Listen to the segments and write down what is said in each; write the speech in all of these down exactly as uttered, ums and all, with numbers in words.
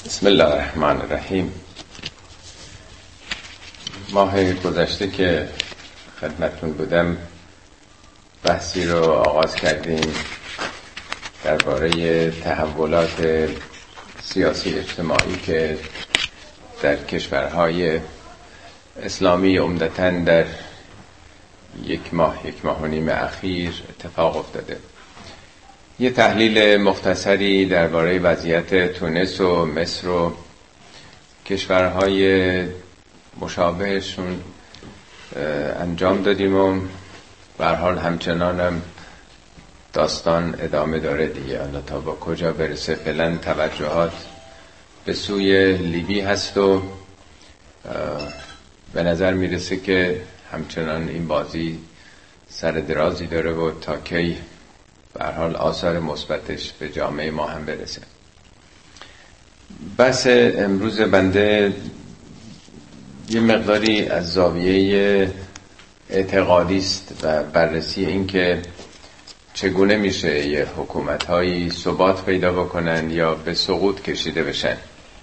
بسم الله الرحمن الرحیم. ماه گذشته که خدمتتون بودم بحثی رو آغاز کردیم درباره تحولات سیاسی اجتماعی که در کشورهای اسلامی عمدتاً در یک ماه یک ماه و نیم اخیر اتفاق افتاده. یه تحلیل مختصری درباره وضعیت تونس و مصر و کشورهای مشابهشون انجام دادیم و به هر حال همچنان هم داستان ادامه داره دیگه. حالا تا با کجا برسه فعلا توجهات به سوی لیبی هست و به نظر میرسه که همچنان این بازی سر درازی داره و تا کی به هر حال آثار مثبتش به جامعه ما هم برسه. بحث امروز بنده یه مقداری از زاویه اعتقادی است و بررسی این که چگونه میشه یه حکومت‌هایی ثبات پیدا بکنن یا به سقوط کشیده بشن.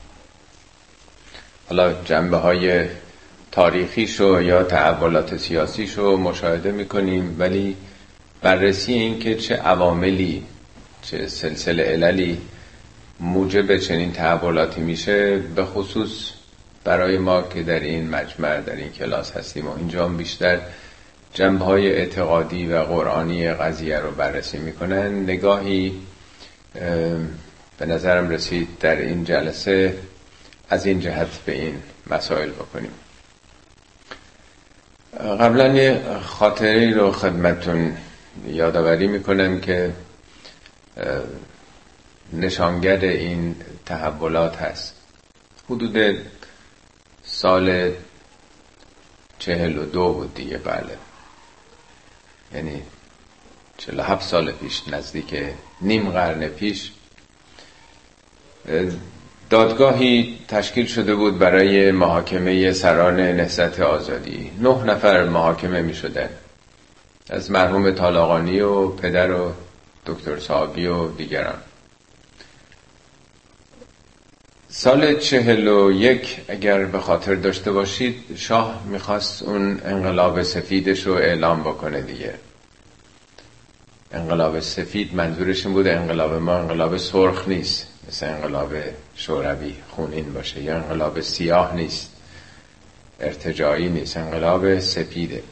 حالا جنبه‌های تاریخیشو یا تحولات سیاسیشو مشاهده میکنیم، ولی بررسی این که چه عواملی چه سلسله عللی موجب چنین تحولاتی میشه، به خصوص برای ما که در این مجمع در این کلاس هستیم و اینجا بیشتر جنبه‌های اعتقادی و قرآنی قضیه رو بررسی میکنن، نگاهی به نظرم رسید در این جلسه از این جهت به این مسائل بکنیم. قبلا یه خاطره رو خدمتون یادآوری میکنم که نشانگر این تحولات هست. حدود سال چهل و دو بود دیگه، بله، یعنی چهل و هفت سال پیش، نزدیک نیم قرن پیش، دادگاهی تشکیل شده بود برای محاکمه سران نهضت آزادی. نه نفر محاکمه می شدن، از مرحوم طالقانی و پدر و دکتر صاحبی و دیگران. سال چهل و یک اگر به خاطر داشته باشید، شاه میخواست اون انقلاب سفیدش رو اعلام بکنه دیگه. انقلاب سفید منظورش این بود انقلاب ما انقلاب سرخ نیست مثل انقلاب شوروی خونین باشه، یا انقلاب سیاه نیست ارتجاعی نیست، انقلاب سفیده.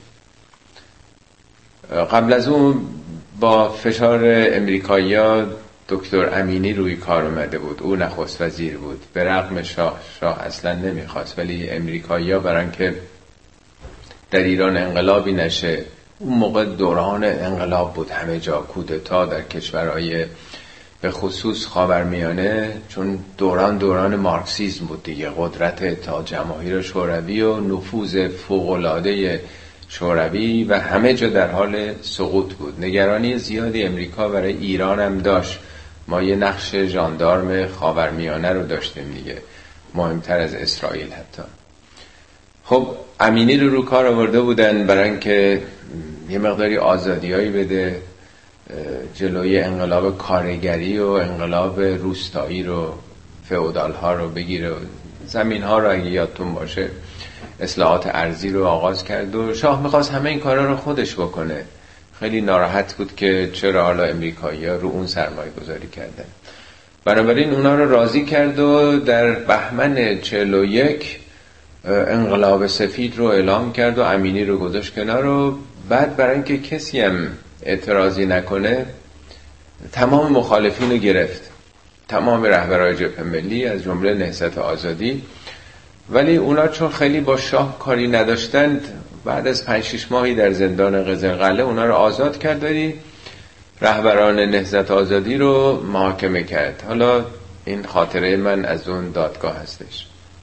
قبل از اون با فشار امریکایی‌ها دکتر امینی روی کار اومده بود، او نخست وزیر بود، به رغم شاه شاه اصلا نمیخواست، ولی امریکایی‌ها برای که در ایران انقلابی نشه، اون موقع دوران انقلاب بود، همه جا کودتا در کشورهای به خصوص خاورمیانه، چون دوران دوران مارکسیسم بود دیگه، قدرت تا جماهیر شوروی و نفوذ فوق‌العاده شوروی و همه جا در حال سقوط بود. نگرانی زیادی امریکا برای ایران هم داشت. ما یه نقش ژاندارم خاورمیانه رو داشتیم دیگه، مهمتر از اسرائیل حتی. خب امینی رو رو کار آورده بودن برای اینکه یه مقداری آزادیایی بده، جلوی انقلاب کارگری و انقلاب روستایی رو، فئودال ها رو بگیره. زمین ها رو اگه یادتون باشه اصلاحات ارضی رو آغاز کرد و شاه میخواست همه این کارا رو خودش بکنه. خیلی ناراحت بود که چرا حالا امریکایی‌ها رو اون سرمایه گذاری کردن. بنابراین اونا رو راضی کرد و در بهمن چهل و یک انقلاب سفید رو اعلام کرد و امینی رو گذاشت کنار. و بعد برای اینکه کسی هم اعتراضی نکنه تمام مخالفین رو گرفت، تمام رهبران جبهه ملی از جمله نهضت آزادی. ولی اونا چون خیلی با شاه کاری نداشتند، بعد از پنج شش ماهی در زندان قزلقله اونا رو آزاد کرد، ولی رهبران نهضت آزادی رو محاکمه کرد. حالا این خاطره من از اون دادگاه هستش.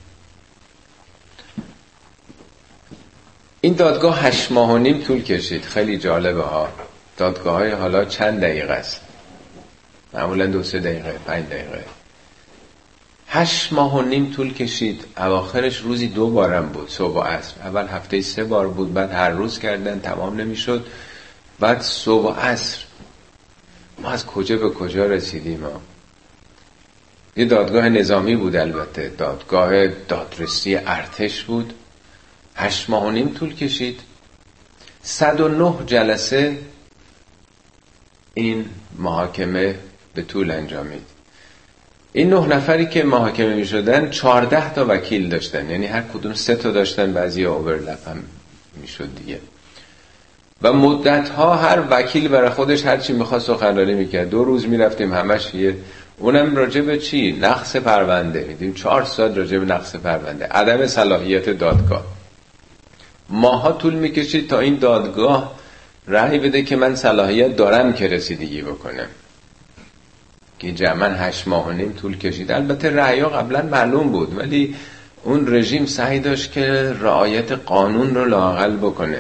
این دادگاه هشت ماه و نیم طول کشید. خیلی جالبه ها، دادگاه های حالا چند دقیقه است، معمولا دو سه دقیقه پنج دقیقه. هشت ماه و نیم طول کشید. اواخرش روزی دو بارم بود، صبح و عصر. اول هفته سه بار بود، بعد هر روز کردن، تمام نمیشد، بعد صبح و عصر. ما از کجا به کجا رسیدیم ها؟ یه دادگاه نظامی بود، البته دادگاه دادرسی ارتش بود. هشت ماه و نیم طول کشید. صد و نه جلسه این محاکمه به طول انجامید. این نه نفری که محاکمه می شدن چهارده تا وکیل داشتن، یعنی هر کدوم سه تا داشتن، بعضی اوورلپ هم می شد دیگه. و مدت ها هر وکیل برای خودش هر چی میخواست سخنرانی میکرد. دو روز میرفتیم همش یه، اونم راجع به چی؟ نقص پرونده. میدیم چهار ساعت راجع به نقص پرونده، عدم صلاحیت دادگاه. ماها طول میکشید تا این دادگاه رأی بده که من صلاحیت دارم که رسیدگی بکنم، که جمعاً هشت ماه و نیم طول کشید. البته رأی‌ها قبلا معلوم بود، ولی اون رژیم سعی داشت که رعایت قانون رو لااقل بکنه.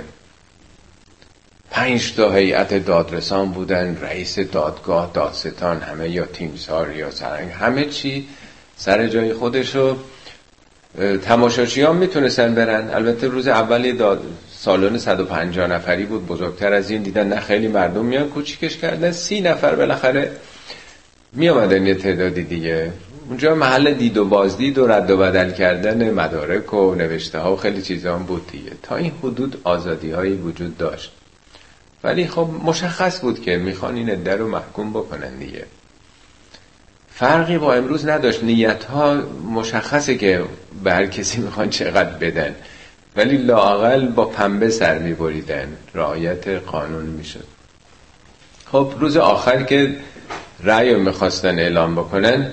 پنج تا هیئت دادرسان بودن، رئیس دادگاه، دادستان، همه یا تیمسار یا سرنگ، همه چی سر جای خودشو. تماشاچی ها میتونستن برن. البته روز اولی داد سالن صد و پنجاه نفری بود، بزرگتر از این دیدن نه خیلی مردم میان، کوچیکش کردن، سی نفر بالاخره می آمدن، یه تعدادی دیگه. اونجا محل دید و بازدید و رد و بدل کردن مدارک و نوشته ها و خیلی چیزا هم بود دیگه. تا این حدود آزادی هایی وجود داشت، ولی خب مشخص بود که میخوان این عده رو محکوم بکنن دیگه. فرقی با امروز نداشت، نیت ها مشخصه که به هر کسی میخوان چقدر بدن، ولی لااقل با پنبه سر میبریدن، رعایت قانون میشد. خب روز آخر که رأی رو میخواستن اعلام بکنن،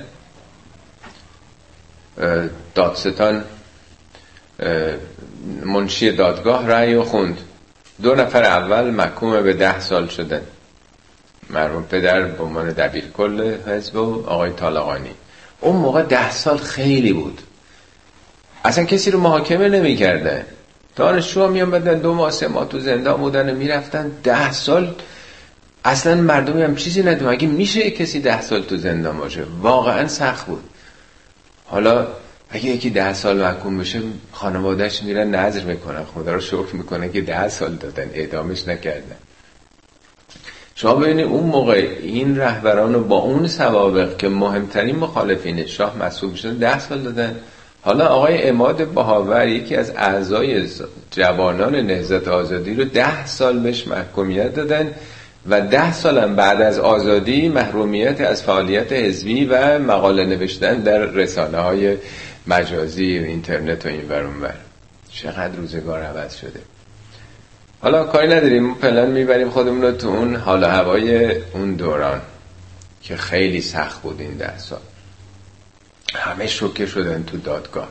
دادستان منشی دادگاه رأی رو خوند. دو نفر اول محکوم به ده سال شدن، مرحوم پدر به عنوان دبیر کل حزب و آقای طالقانی. اون موقع ده سال خیلی بود، اصلا کسی رو محاکمه نمی کردن. دانشجوها می آمدن دو ماه سه ماه تو زندان بودن و می رفتن. ده سال اصلا مردمی هم چیزی ندونن اگه میشه کسی ده سال تو زندان باشه. واقعا سخت بود. حالا اگه یکی ده سال محکوم بشه، خانوادهش میرن نذر میکنن، خدا رو شکر میکنن که ده سال دادن، اعدامش نکردن. شما ببینید اون موقع این رهبران رو با اون سوابق که مهمترین مخالفین شاه محسوب شدن ده سال دادن. حالا آقای عماد بهاور، یکی از اعضای جوانان نهضت آزادی، رو ده سال بهش محکومیت دادن و ده سالم بعد از آزادی محرومیت از فعالیت حزبی و مقاله نوشتن در رسانه های مجازی و اینترنت و این ور اون ور. چقدر روزگار عوض شده. حالا کاری نداریم، فعلا میبریم خودمون رو تو اون حال و هوای اون دوران که خیلی سخت بود. این ده سال همه شوکه شدن تو دادگاه.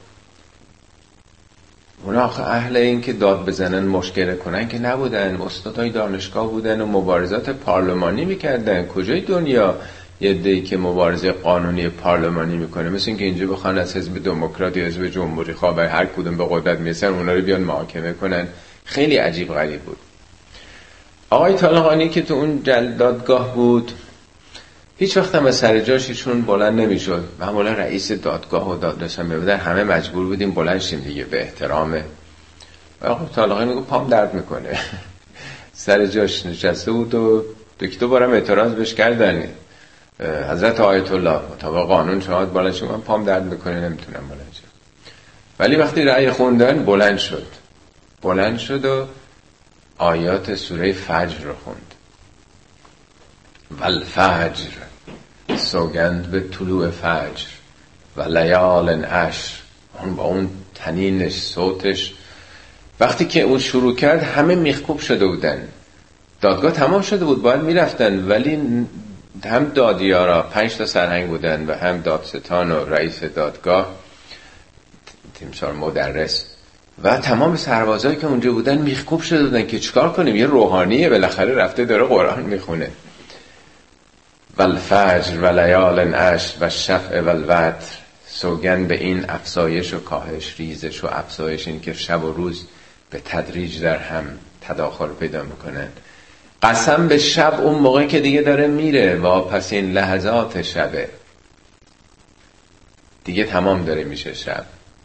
اونا آخه اهل این که داد بزنن مشکل کنن که نبودن، استادای دانشگاه بودن و مبارزات پارلمانی میکردن. کجای دنیا یه عده‌ای که مبارزه قانونی پارلمانی میکنه؟ مثل این که اینجا بخوان از حزب دموکرات یا حزب جمهوری خواه هر کدوم به قدرت میرسن اونا رو بیان محاکمه کنن. خیلی عجیب غریب بود. آقای طالقانی که تو اون دادگاه بود هیچ وقت هم از سر جاش ایشون بلند نمیشد. معمولا رئیس دادگاه و دادرس هم میبودن، همه مجبور بودیم بلند شیم دیگه به احترامه. آقای طالقانی میگه پام درد میکنه. سر جاش نشسته بود و دو بارم اعتراض بهش کردن. حضرت آیت الله مطابق قانون شما بلند شید، من پام درد میکنه نمیتونم بلند شم. ولی وقتی رأی خوندن بلند شد. بلند شد و آیات سوره فجر رو خوند. والفجر، سوگند به طلوع فجر، و لیال عشر. اون با اون تنینش، صوتش، وقتی که اون شروع کرد همه میخکوب شده بودن. دادگاه تمام شده بود، باید میرفتن، ولی هم دادیارا پنج تا سرهنگ بودن و هم دادستان و رئیس دادگاه، تیمسار مدرس و تمام سربازایی که اونجا بودن میخکوب شده بودن که چیکار کنیم، یه روحانیه بالاخره رفته داره قرآن میخونه. والفجر و لیال عشر و شفع و الوتر، سوگند به این افزایش و کاهش، ریزش و افزایش، این که شب و روز به تدریج در هم تداخل پیدا میکنن. قسم به شب، اون موقع که دیگه داره میره و پس این لحظات شبه دیگه تمام داره میشه شب.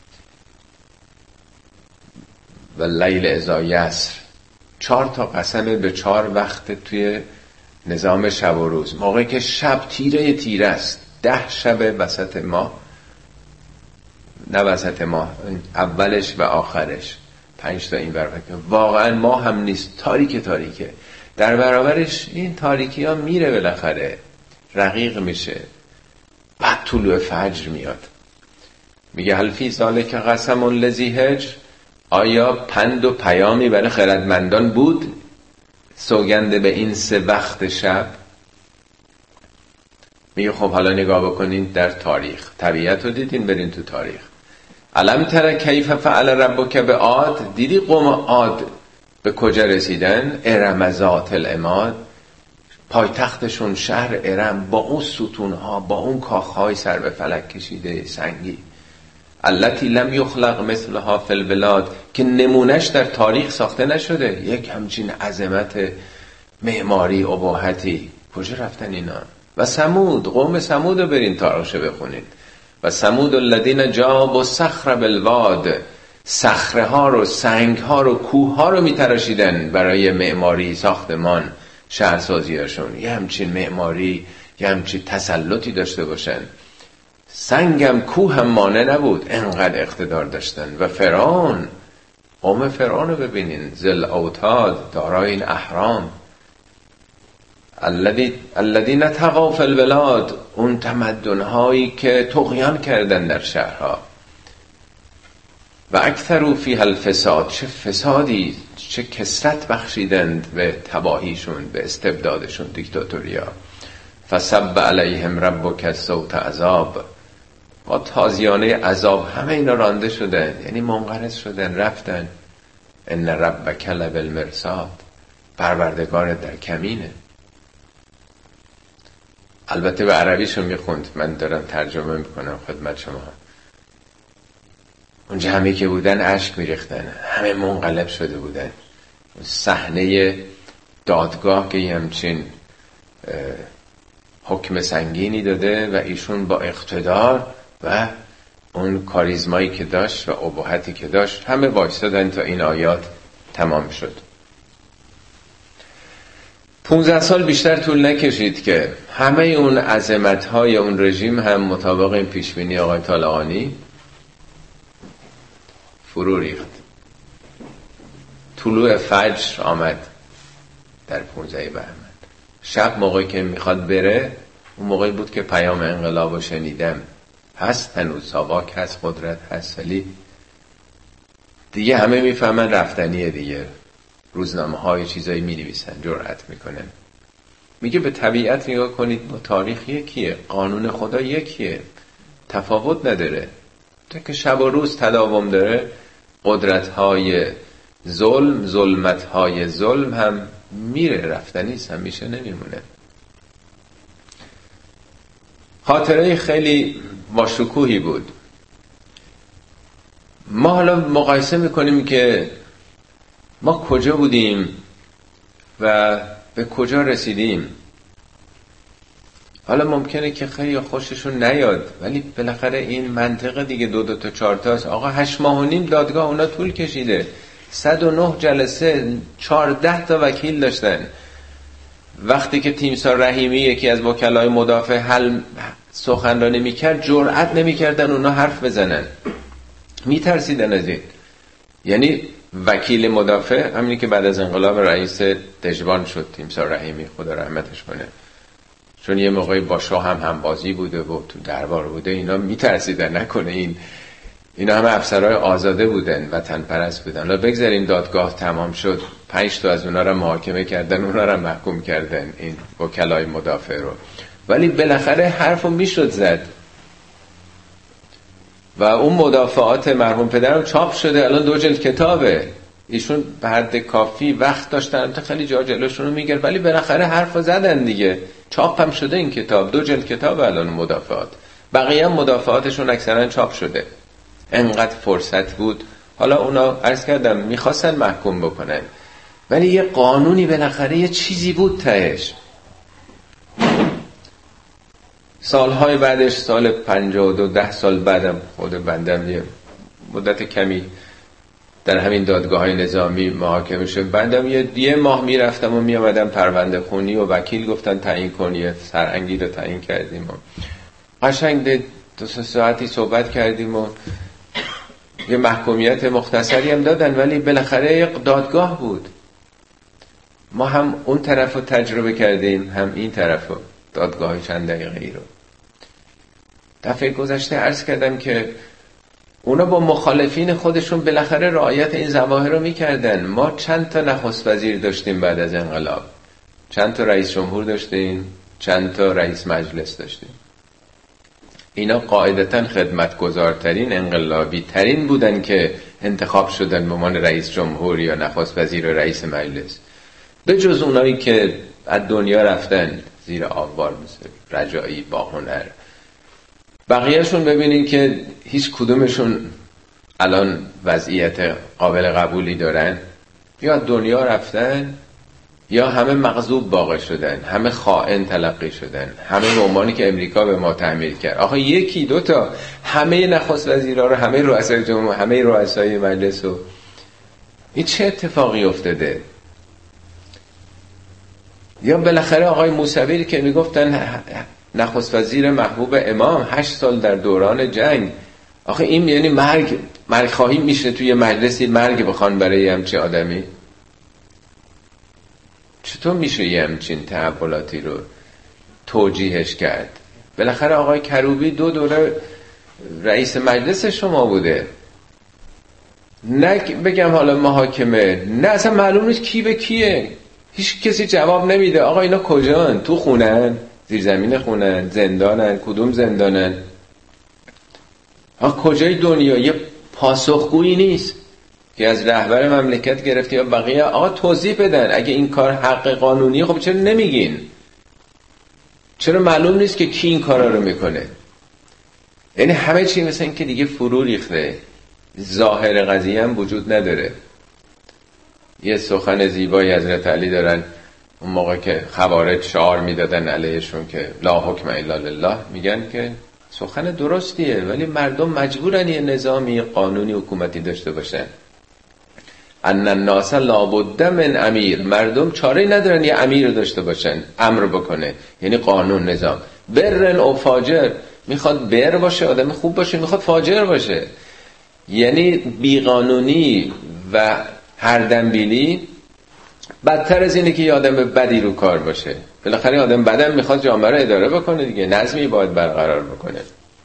و لیل اذا یسر، چهار تا قسمه به چهار وقت توی نظام شب و روز. موقعی که شب تیره تیره است، ده شب وسط ماه، نه وسط ماه، اولش و آخرش پنج تا این برابر، واقعا ماه هم نیست، تاریک تاریکه. در برابرش این تاریکی ها میره بالاخره، رقیق میشه، بعد طلوع فجر میاد. میگه هل فی ذالک قسم لذی هجر، آیا پند و پیامی برای خردمندان بود سوگند به این سه وقت شب؟ میگه خب حالا نگاه بکنین در تاریخ، طبیعت رو دیدین، برین تو تاریخ. الم تر کیف فعل ربک بعاد، دیدی قوم عاد به کجا رسیدن؟ ارم ذات العماد، پایتختشون شهر ارم با اون ستونها، با اون کاخهای سر به فلک کشیده سنگی، التی لم یخلق مثلها فی البلاد، که نمونش در تاریخ ساخته نشده. یک همچین عظمت معماری اباحتی، کجا رفتن اینا؟ و ثمود، قوم ثمود رو برین تاریخش بخونین. و ثمود الذین جابوا الصخر بالواد، صخره ها رو، سنگ ها رو، کوه ها رو میتراشیدن برای معماری ساختمان شهرسازی هاشون. یه همچین معماری، یه همچین تسلطی داشته باشن. سنگم کوه هم مانع نبود، انقدر اقتدار داشتن. و فرعون، قوم فرعون رو ببینین، ذل اوتاد، دارای این اهرام، الذین طغوا فی البلاد، اون تمدن‌هایی که طغیان کردن در شهرها. و اکثروا فیها الفساد، چه فسادی، چه کثرت بخشیدند به تباهیشون، به استبدادشون، دیکتاتوریا. فصب علیهم ربک صوت عذاب، با تازیانه عذاب همه اینا رانده شدن، یعنی منقرض شدن، رفتن. ان ربک لبالمرصاد، پروردگار در کمینه. البته به عربیشو میخوند، من دارم ترجمه میکنم خدمت شما. اونجا همه که بودن اشک میریختن، همه منقلب شده بودن. صحنه دادگاه که همچین حکم سنگینی داده و ایشون با اقتدار و اون کاریزمایی که داشت و اباحتی که داشت همه وایسادن تا این آیات تمام شد. پونزده سال بیشتر طول نکشید که همه اون عظمت‌های اون رژیم هم مطابق این پیشبینی آقای طالقانی فرو ریخت. طلوع فجر آمد در پونزده بهمن. شب موقعی که میخواد بره، اون موقعی بود که پیام انقلاب رو شنیدم. هست هنوز، ساواک هست، قدرت هست، ولی دیگه همه میفهمن رفتنیه دیگه. روزنامه های چیزایی می نویسن، جرأت میکنن. میگه به طبیعت نگاه کنید، با تاریخ یکیه، قانون خدا یکیه، تفاوت نداره. تا که شب و روز تداوم داره، قدرت های ظلم، ظلمت های ظلم هم میره، رفتنیست، هم میشه نمیمونه. خاطره خیلی با شکوهی بود. ما حالا مقایسه میکنیم که ما کجا بودیم و به کجا رسیدیم. حالا ممکنه که خیلی خوششون نیاد، ولی بالاخره این منطقه دیگه دو دو تا چهار تاست. آقا هشت ماه و نیم دادگاه اونا طول کشیده، صد و نه جلسه، چهارده تا وکیل داشتن. وقتی که تیمسار رحیمی یکی از وکلای مدافع حل سخنرانی میکرد، جرأت نمیکردن اونا حرف بزنن، میترسیدن از این. یعنی وکیل مدافع، همینی که بعد از انقلاب رئیس دژبان شد، تیمسار رحیمی، خدا رحمتش کنه، چون یه موقعی با شاه هم همبازی بوده و تو دربار بوده، اینا میترسیدن نکنه این اینا همه افسرهای آزاده بودن، وطن پرست بودن. حالا بگذاریم دادگاه تمام شد، پنج تا از اونا رو محاکمه کردن، اونا رو محکوم کردن، این وکلای مدافع رو، ولی بالاخره حرفو میشد زد. و اون مدافعات مرحوم پدرم چاپ شده، الان دو جلد کتابه. ایشون به حد کافی وقت داشتن تا خیلی جا جلوشون رو میگرد، ولی بالاخره حرفو زدن دیگه. چاپ هم شده این کتاب، دو جلد کتاب الان مدافعات. بقیه هم مدافعاتشون اکثرا چاپ شده. انقدر فرصت بود. حالا اونا عرض کردم میخواستن محکوم بکنن، ولی یه قانونی بالاخره یه چیزی بود تهش. سالهای بعدش، سال پنجاه و دو، ده سال بعدم خود بندم یه مدت کمی در همین دادگاه های نظامی محاکمه شد. بعدم یه, یه ماه میرفتم و میامدم پرونده خونی و وکیل گفتن تعیین کن، یه سرهنگی رو تعیین کردیم. قشنگ دو سه ساعتی صحبت کردیم و یه محکومیت مختصری هم دادن، ولی بالاخره دادگاه بود. ما هم اون طرف رو تجربه کردیم، هم این طرف رو، دادگاه چند دقیقه ای رو. دفعه گذشته عرض کردم که اونا با مخالفین خودشون بالاخره رعایت این ظواهر رو میکردن. ما چند تا نخست وزیر داشتیم بعد از انقلاب، چند تا رئیس جمهور داشتیم، چند تا رئیس مجلس داشتیم. اینا قاعدتاً خدمتگزارترین، انقلابی ترین بودن که انتخاب شدن به عنوان رئیس جمهور یا نخست وزیر و رئیس مجلس، به جز اونایی که از دنیا رفتن زیر آوار، مثل رجایی، باهنر. بقیهشون ببینین که هیچ کدومشون الان وضعیت قابل قبولی دارن، یا دنیا رفتن یا همه مغضوب واقع شدن، همه خائن تلقی شدن، همه به عنوانی که امریکا به ما تعمیر کرد. آخه یکی دوتا، همه نخست وزیرا رو، همه رؤسای جمهور، همه رؤسای مجلس رو، این چه اتفاقی افتاده؟ یا بالاخره آقای موسوی که میگفتن نخست وزیر محبوب امام، هشت سال در دوران جنگ، آخه این یعنی مرگ، مرگ خواهی میشه توی مجلسی مرگ بخوان برای همچین آدمی؟ چطور میشه یه همچین تحولاتی رو توجیهش کرد؟ بالاخره آقای کروبی دو دوره رئیس مجلس شما بوده، نه بگم حالا محاکمه، نه اصلا معلوم نیست کی به کیه، هیچ کسی جواب نمیده. آقا اینا کجان؟ تو خونن؟ زیر زمین خونن؟ زندانن؟ کدوم زندانن؟ آقا کجای دنیا؟ یه پاسخگویی نیست که از رهبر مملکت گرفتی یا بقیه آقا توضیح بدن. اگه این کار حق قانونیه خب چرا نمیگین؟ چرا معلوم نیست که کی این کارا رو میکنه؟ یعنی همه چی مثل این که دیگه فرو ریخته، ظاهر قضیه هم وجود نداره. یه سخن زیبایی حضرت علی دارن اون موقع که خوارج شعار میدادن علیهشون که لا حکم الا لله، میگن که سخن درستیه ولی مردم مجبورن یه نظامی، قانونی، حکومتی داشته باشن. ان الناس لابد من امیر، مردم چاره ندارن یه امیر داشته باشن امر بکنه، یعنی قانون، نظام. برن او فاجر، میخواد بر باشه، آدم خوب باشه، میخواد فاجر باشه. یعنی بیقانونی و هر دنبیلی بدتر از اینه که یه آدم بدی رو کار باشه. بالاخره آدم بدم میخواد جامعه رو اداره بکنه دیگه، نظمی باید برقرار بکنه.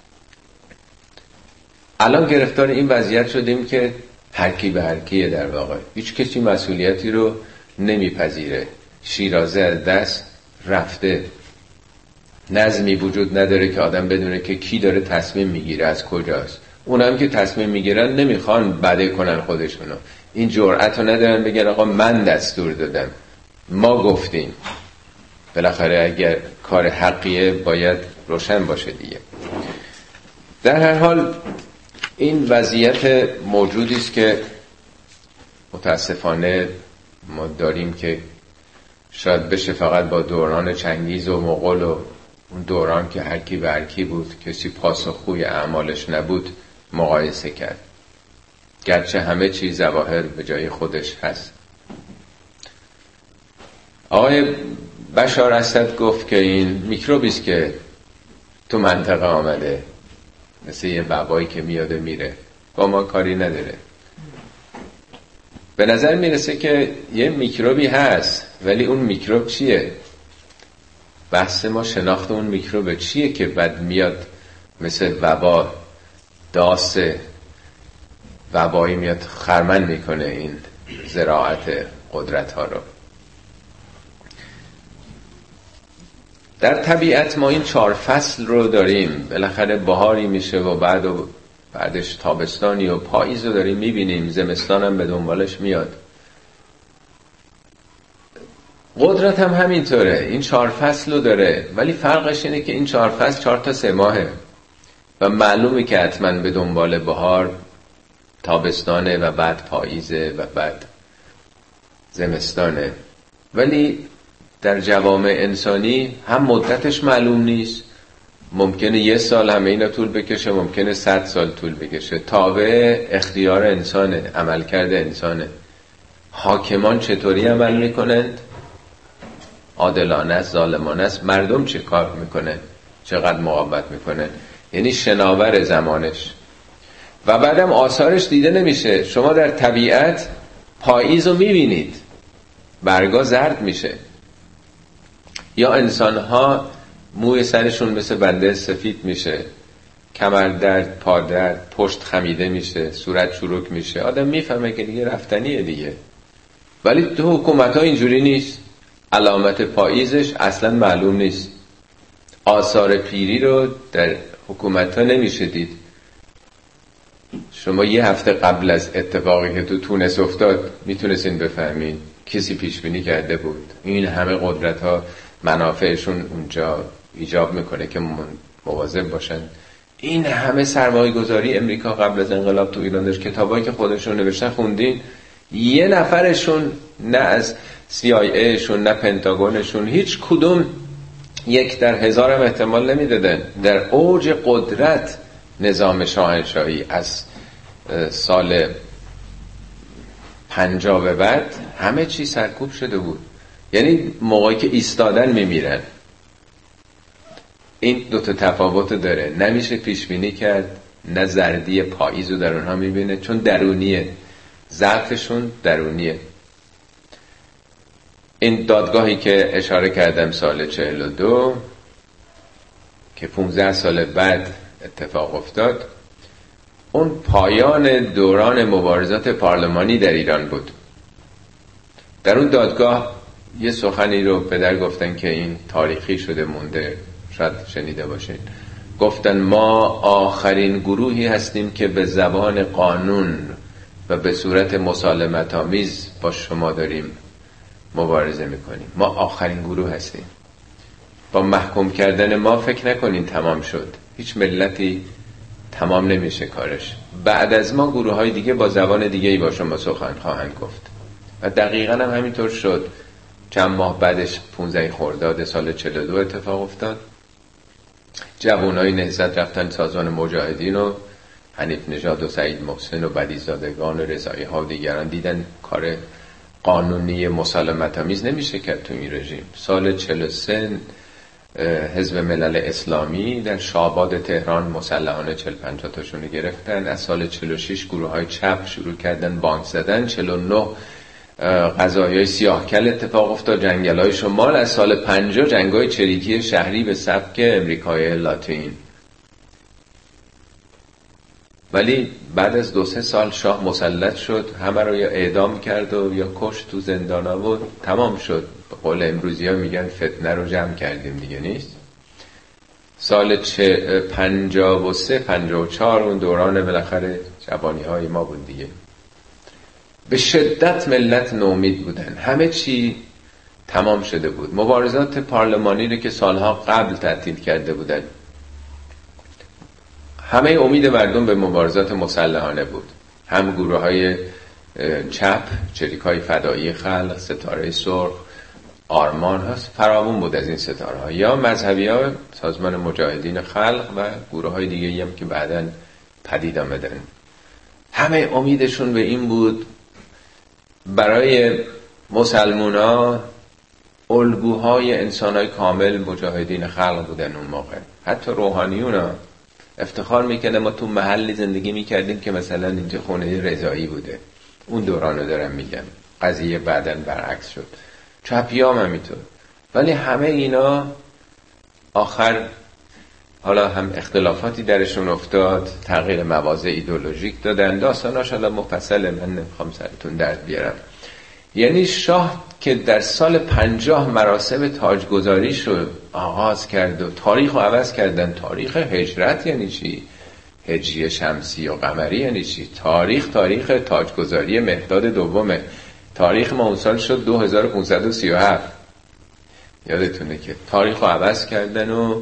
الان گرفتار این وضعیت شدیم که هر کی به هر کیه، در واقع هیچ کسی مسئولیتی رو نمیپذیره. شیرازه از دست رفته، نظمی وجود نداره که آدم بدونه که کی داره تصمیم میگیره، از کجاست. اونم که تصمیم میگیرن نمیخوان بده کنن خودشونو، این جرأت رو ندارن بگن آقا من دستور دادم، ما گفتیم. بالاخره اگر کار حقیه باید روشن باشه دیگه. در هر حال این وضعیت موجودی است که متاسفانه ما داریم که شاید بشه فقط با دوران چنگیز و مغول و اون دوران که هر کی به هر کی بود، کسی پاسخگوی اعمالش نبود، مقایسه کرد، گرچه همه چیز ظواهر به جای خودش هست. آقای بشار اسد گفت که این میکروبی است که تو منطقه آمده، مثل یه وبایی که میاده میره، با ما کاری نداره. به نظر میرسه که یه میکروبی هست، ولی اون میکروب چیه؟ بحث ما شناخت اون میکروب چیه که بعد میاد مثل وبا، داس وبایی میاد خرمن میکنه این زراعت قدرت ها رو. در طبیعت ما این چهار فصل رو داریم، بالاخره بهاری میشه و بعد و بعدش تابستانی و پاییز رو داریم میبینیم، زمستان هم به دنبالش میاد. قدرت هم همینطوره، این چهار فصل رو داره، ولی فرقش اینه که این چهار فصل چهار تا سه ماهه و معلومه که حتما به دنبال بهار، تابستانه و بعد پاییزه و بعد زمستانه. ولی در جوامع انسانی هم مدتش معلوم نیست، ممکنه یه سال همه اینا طول بکشه، ممکنه صد سال طول بکشه. تابع اختیار انسانه، عملکرد انسانه. حاکمان چطوری عمل میکنند؟ عادلانه است، ظالمانه است. مردم چه کار میکنه؟ چقدر مقاومت میکنه، یعنی شناور زمانش. و بعدم آثارش دیده نمیشه. شما در طبیعت پاییز رو میبینید، برگا زرد میشه، یا انسانها موی سرشون مثل بنده سفید میشه، کمر درد، پا درد، پشت خمیده میشه، صورت چروک میشه، آدم میفهمه که دیگه رفتنیه دیگه. ولی تو حکومت ها اینجوری نیست، علامت پاییزش اصلا معلوم نیست. آثار پیری رو در حکومت ها نمیشه دید. شما یه هفته قبل از اتفاقی که تو تونس افتاد میتونستین بفهمین کسی پیش بینی کرده بود این همه قدرت ها منافعشون اونجا ایجاب میکنه که مواظب باشن. این همه سرمایه گذاری امریکا قبل از انقلاب تو ایران داشت. کتابایی که خودشون نوشتن خوندین؟ یه نفرشون، نه از سی آی ایشون نه پنتاگونشون، هیچ کدوم یک در هزارم احتمال نمیدادن. در اوج قدرت نظام شاهنشاهی از سال پنجاه به بعد همه چی سرکوب شده بود. یعنی موقعی که ایستادن میمیرن. این دوتا تفاوت داره، نمیشه پیش بینی کرد، نه زردی پاییزو در اونها میبینه چون درونیه، ضعفشون درونیه. این دادگاهی که اشاره کردم سال چهل و دو که پونزده سال بعد اتفاق افتاد، اون پایان دوران مبارزات پارلمانی در ایران بود. در اون دادگاه یه سخنی رو پدر گفتن که این تاریخی شده مونده، شاید شنیده باشین. گفتن ما آخرین گروهی هستیم که به زبان قانون و به صورت مسالمت آمیز با شما داریم مبارزه میکنیم. ما آخرین گروه هستیم. با محکوم کردن ما فکر نکنین تمام شد. هیچ ملتی تمام نمیشه کارش. بعد از ما گروه های دیگه با زبان دیگه ای با شما سخن خواهند گفت. و دقیقاً هم همینطور شد. چند ماه بعدش پانزده خرداد سال چهل و دو اتفاق افتاد. جوانای نهضت رفتن سازمان مجاهدین و حنیف نژاد و سعید محسن و بدیزادگان و رضایی ها و دیگران دیدن کار قانونی مسالمت آمیز نمیشه کرد تو این رژیم. سال چهل و سه حزب ملل اسلامی در شعباد تهران مسلحانه چهل پنجاه تاشون گرفتن. از سال چهل و شش گروه های چپ شروع کردن بانک زدن. چهل و نه قضایای سیاهکل اتفاق افتاد، جنگل های شمال. از سال پنجاه جنگای چریکی شهری به سبک امریکای لاتین. ولی بعد از دو سه سال شاه مسلط شد، همه رو یا اعدام کرد و یا کشت تو زندانا و تمام شد. به قول امروزی ها میگن فتنه رو جمع کردیم دیگه نیست. سال پنجاه و سه پنجاه و چهار اون دوران بالاخره جوانی های ما بود دیگه. به شدت ملت نومید بودن، همه چی تمام شده بود. مبارزات پارلمانی رو که سالها قبل تعطیل کرده بودن، همه امید مردم به مبارزات مسلحانه بود. هم گروه های چپ، چریک های فدایی خلق، ستاره سرخ، آرمان هست، فراوون بود از این ستاره ها، یا مذهبی ها، سازمان مجاهدین خلق و گروه های دیگه هم که بعداً پدید آمدن. همه امیدشون به این بود برای مسلمان ها الگوهای انسان های کامل مجاهدین خلق بودن. اون موقع حتی روحانیون ها افتخار میکنه ما تو محلی زندگی میکردیم که مثلا اینجا خونه رضایی بوده. اون دورانو دارم میگم، قضیه بعداً برعکس شد. چپیام هم همینطور. ولی همه اینا آخر حالا هم اختلافاتی درشون افتاد، تغییر مواضع ایدئولوژیک دادن. داستاناش حالا مفصله، من نمیخوام سرتون درد بیارم. یعنی شاه که در سال پنجاه مراسم تاجگذاریش رو آغاز کرد و تاریخ رو عوض کردن. تاریخ هجرت یعنی چی؟ هجری شمسی و قمری یعنی چی؟ تاریخ تاریخ تاجگذاری مهداد دومه. تاریخ ما اون سال شد دو هزار و پانصد و سی و هفت. یادتونه که تاریخ رو عوض کردن و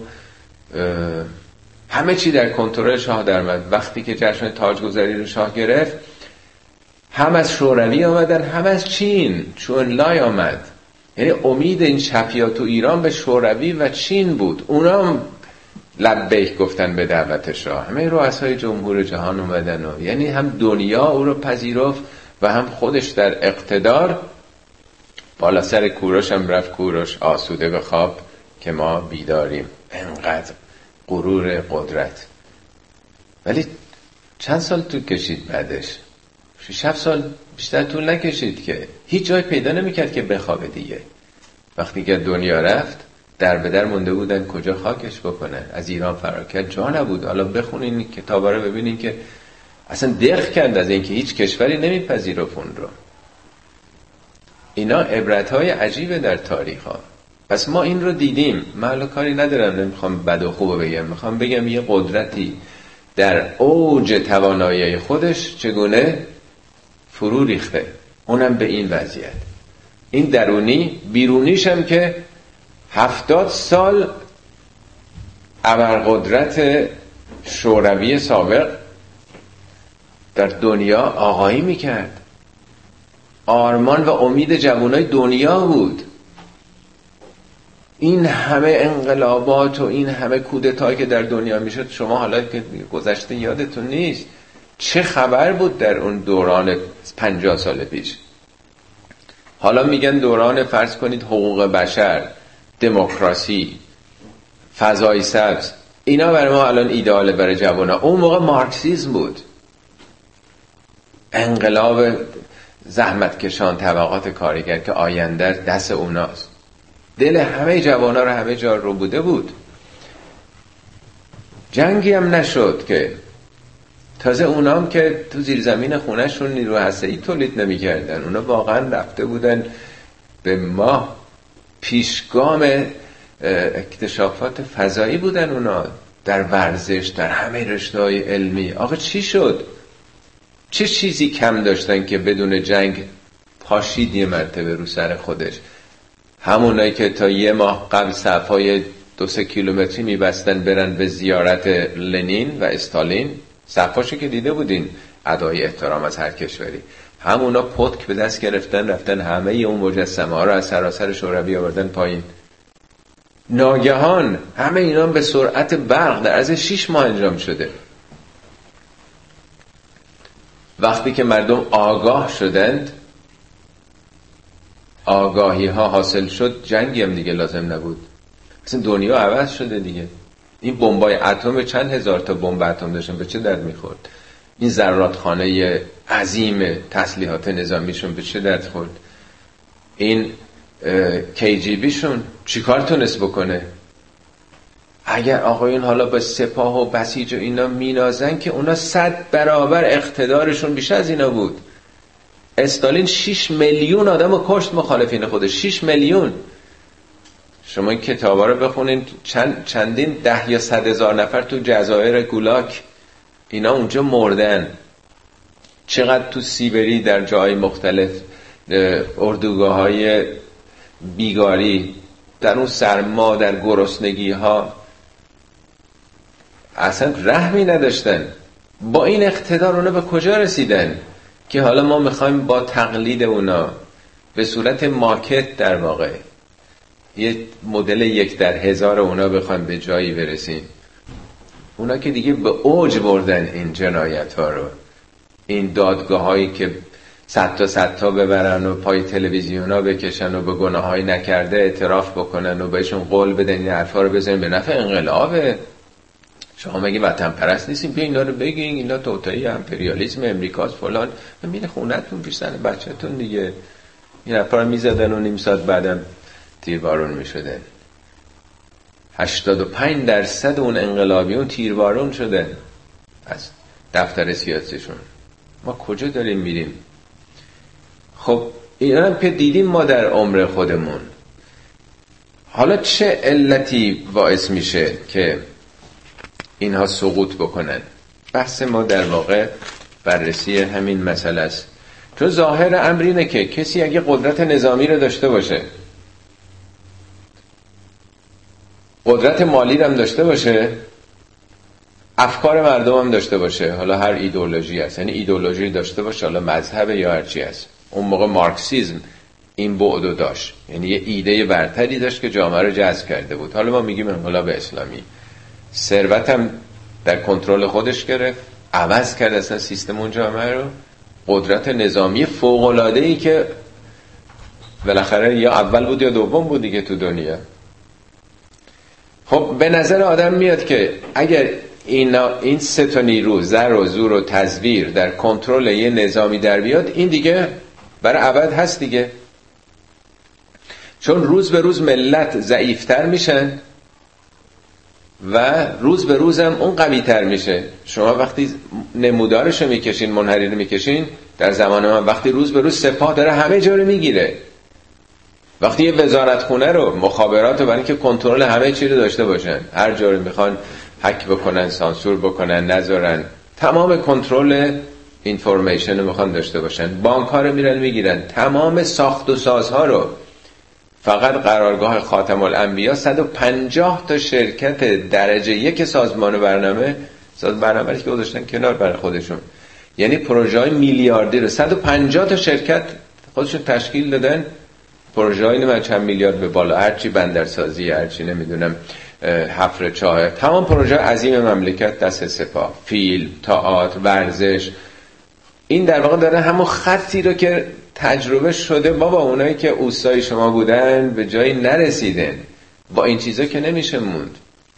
همه چی در کنترل شاه درآمد. وقتی که جشن تاجگذاری رو شاه گرفت، هم از شوروی آمدن هم از چین، چون لای آمد. یعنی امید این چپیا تو ایران به شوروی و چین بود. اونا هم لبیک گفتن به دعوت شاه. همه رؤسای جمهور جهان اومدن و یعنی هم دنیا او رو پذیرفت و هم خودش در اقتدار. بالا سر کوروش هم رفت، کوروش آسوده به خواب که ما بیداریم. انقدر غرور قدرت. ولی چند سال طول کشید بعدش؟ شش هفت سال بیشتر طول نکشید که هیچ جای پیدا نمیکرد که بخوابه دیگه. وقتی که دنیا رفت در به در مونده بودن کجا خاکش بکنن. از ایران فرار کرد، جا نبود. حالا بخونین کتابا رو ببینین که اصلا دق کرد از اینکه هیچ کشوری نمیپذیرفت اون رو. اینا عبرت‌های عجیبه در تاریخ ها. پس ما این رو دیدیم. من حالا کاری ندارم، نمیخوام بد و خوب بگم، میخوام بگم یه قدرتی در اوج توانایی خودش چگونه فرو ریخته، اونم به این وضعیت. این درونی، بیرونیش هم که هفتاد سال ابرقدرت شوروی سابق در دنیا آقایی میکرد. آرمان و امید جوانای دنیا بود. این همه انقلابات و این همه کودتایی که در دنیا میشد، شما حالا که گذشته یادتون نیست چه خبر بود در اون دوران پنجاه سال پیش. حالا میگن دوران فرض کنید حقوق بشر، دموکراسی، فضای سبز، اینا برای ما الان ایدئاله برای جوانا. اون موقع مارکسیسم بود، انقلاب زحمتکشان، طبقات کارگر که آینده دست اوناست. دل همه جوانا رو همه جا رو بوده بود. جنگی هم نشد که. تازه اونام که تو زیر زمین خونهشون نیرو هسته‌ای تولید نمی‌کردن، اونا واقعا رفته بودن به ماه، پیشگام اکتشافات فضایی بودن اونا، در ورزش، در همه رشته‌های علمی. آقا چی شد؟ چه چیزی کم داشتن که بدون جنگ پاشید یه مرتبه رو سر خودش؟ همونایی که تا یه ماه قبل صفای دو سه کیلومتری میبستن برن به زیارت لنین و استالین، صفاشو که دیده بودین، ادای احترام از هر کشوری، همونا پتک به دست گرفتن رفتن همه اون مجسمه ها رو از سراسر شوروی آوردن پایین. ناگهان همه اینا به سرعت برق در از شش ماه انجام شده. وقتی که مردم آگاه شدند، آگاهی ها حاصل شد، جنگی هم دیگه لازم نبود. اصلا دنیا عوض شده دیگه. این بمبای اتم، چند هزار تا بمب اتم داشتن، به چه درد میخورد؟ این ذراتخانه عظیم تسلیحات نظامیشون به چه درد خورد؟ این کی جی بی شون چیکار تونست بکنه؟ اگر آقایون حالا با سپاه و بسیج و اینا مینازن که اونا صد برابر اقتدارشون بیشتر از اینا بود. استالین شش میلیون آدم رو کشت، مخالفین خودش شش میلیون. شما این کتابا رو بخونین، چند چندین ده یا صد هزار نفر تو جزایر گولاک اینا اونجا مردن. چقدر تو سیبری در جای مختلف اردوگاه های بیگاری، در اون سرما، در گرسنگی ها، اصلا رحمی نداشتن. با این اقتدار اونا به کجا رسیدن که حالا ما میخوایم با تقلید اونا به صورت ماکت، در واقع یه مدل یک در هزار اونا بخوایم به جایی برسیم؟ اونا که دیگه به اوج بردن این جنایت ها رو. این دادگاه هایی که صد تا صد تا ببرن و پای تلویزیون ها بکشن و به گناه های نکرده اعتراف بکنن و بهشون قول بدن این حرفا رو بزنن به نفع انقلابه. شما مگه وطن پرست نیستین؟ بیا اینا رو بگین، اینا توطئه امپریالیسم امریکاست فلان. میره خونتون پیش زن بچه‌تون دیگه. این حرفا رو میزدن و نیم ساعت بعدم تیربارون میشدن. هشتاد و پنج درصد اون انقلابیون تیربارون شدن از دفتر سیاسیشون. ما کجا داریم میریم؟ خب اینا هم که دیدیم ما در عمر خودمون. حالا چه علتی باعث میشه که اینها سقوط بکنن؟ بحث ما در واقع بررسی همین مسئله است. چون ظاهر امر اینه که کسی اگه قدرت نظامی رو داشته باشه، قدرت مالی هم داشته باشه، افکار مردم هم داشته باشه، حالا هر ایدئولوژی هست، یعنی ایدئولوژی داشته باشه، حالا مذهب یا هر چی هست. اون موقع مارکسیسم این بعدو داشت، یعنی یه ایده برتری داشت که جامعه رو جذب کرده بود. حالا ما میگیم انقلاب اسلامی. ثروت هم در کنترل خودش گرفت، عوض کرد اصلا سیستم اون جامعه رو. قدرت نظامی فوق‌العاده‌ای که بالاخره یا اول بود یا دوم بود دیگه تو دنیا. خب به نظر آدم میاد که اگر اینا این سه تا نیرو، زر و زور و تزویر، در کنترل یه نظامی در بیاد، این دیگه برای ابد هست دیگه. چون روز به روز ملت ضعیفتر میشن و روز به روز هم اون قوی تر میشه. شما وقتی نمودارشو میکشین، منحنی رو میکشین، در زمان من وقتی روز به روز سپاه داره همه جا رو میگیره، وقتی یه وزارتخونه رو، مخابرات رو برای اینکه کنترل همه چی رو داشته باشن، هر جا رو میخوان هک بکنن، سانسور بکنن، نذارن، تمام کنترل اینفورمیشن رو میخوان داشته باشن، بانک ها رو میرن میگیرن، تمام ساخت و سازها رو. فقط قرارگاه خاتم الانبیا صد و پنجاه تا شرکت درجه یک سازمان برنامه، سازمان برنامه که گذاشتن کنار برای خودشون، یعنی پروژه های میلیاردی رو صد و پنجاه تا شرکت خودشون تشکیل دادن، پروژه های نمیدونم چند میلیارد به بالا، هرچی بندرسازی، هرچی نمیدونم حفر چاه، تمام پروژه عظیم مملکت دست سپاه، فیلم، تئاتر، ورزش. این در واقع داره همون خطی رو که تجربه شده بابا اونایی که اوستای شما بودن به جایی نرسیدن، با این چیزا که نمیشه موند.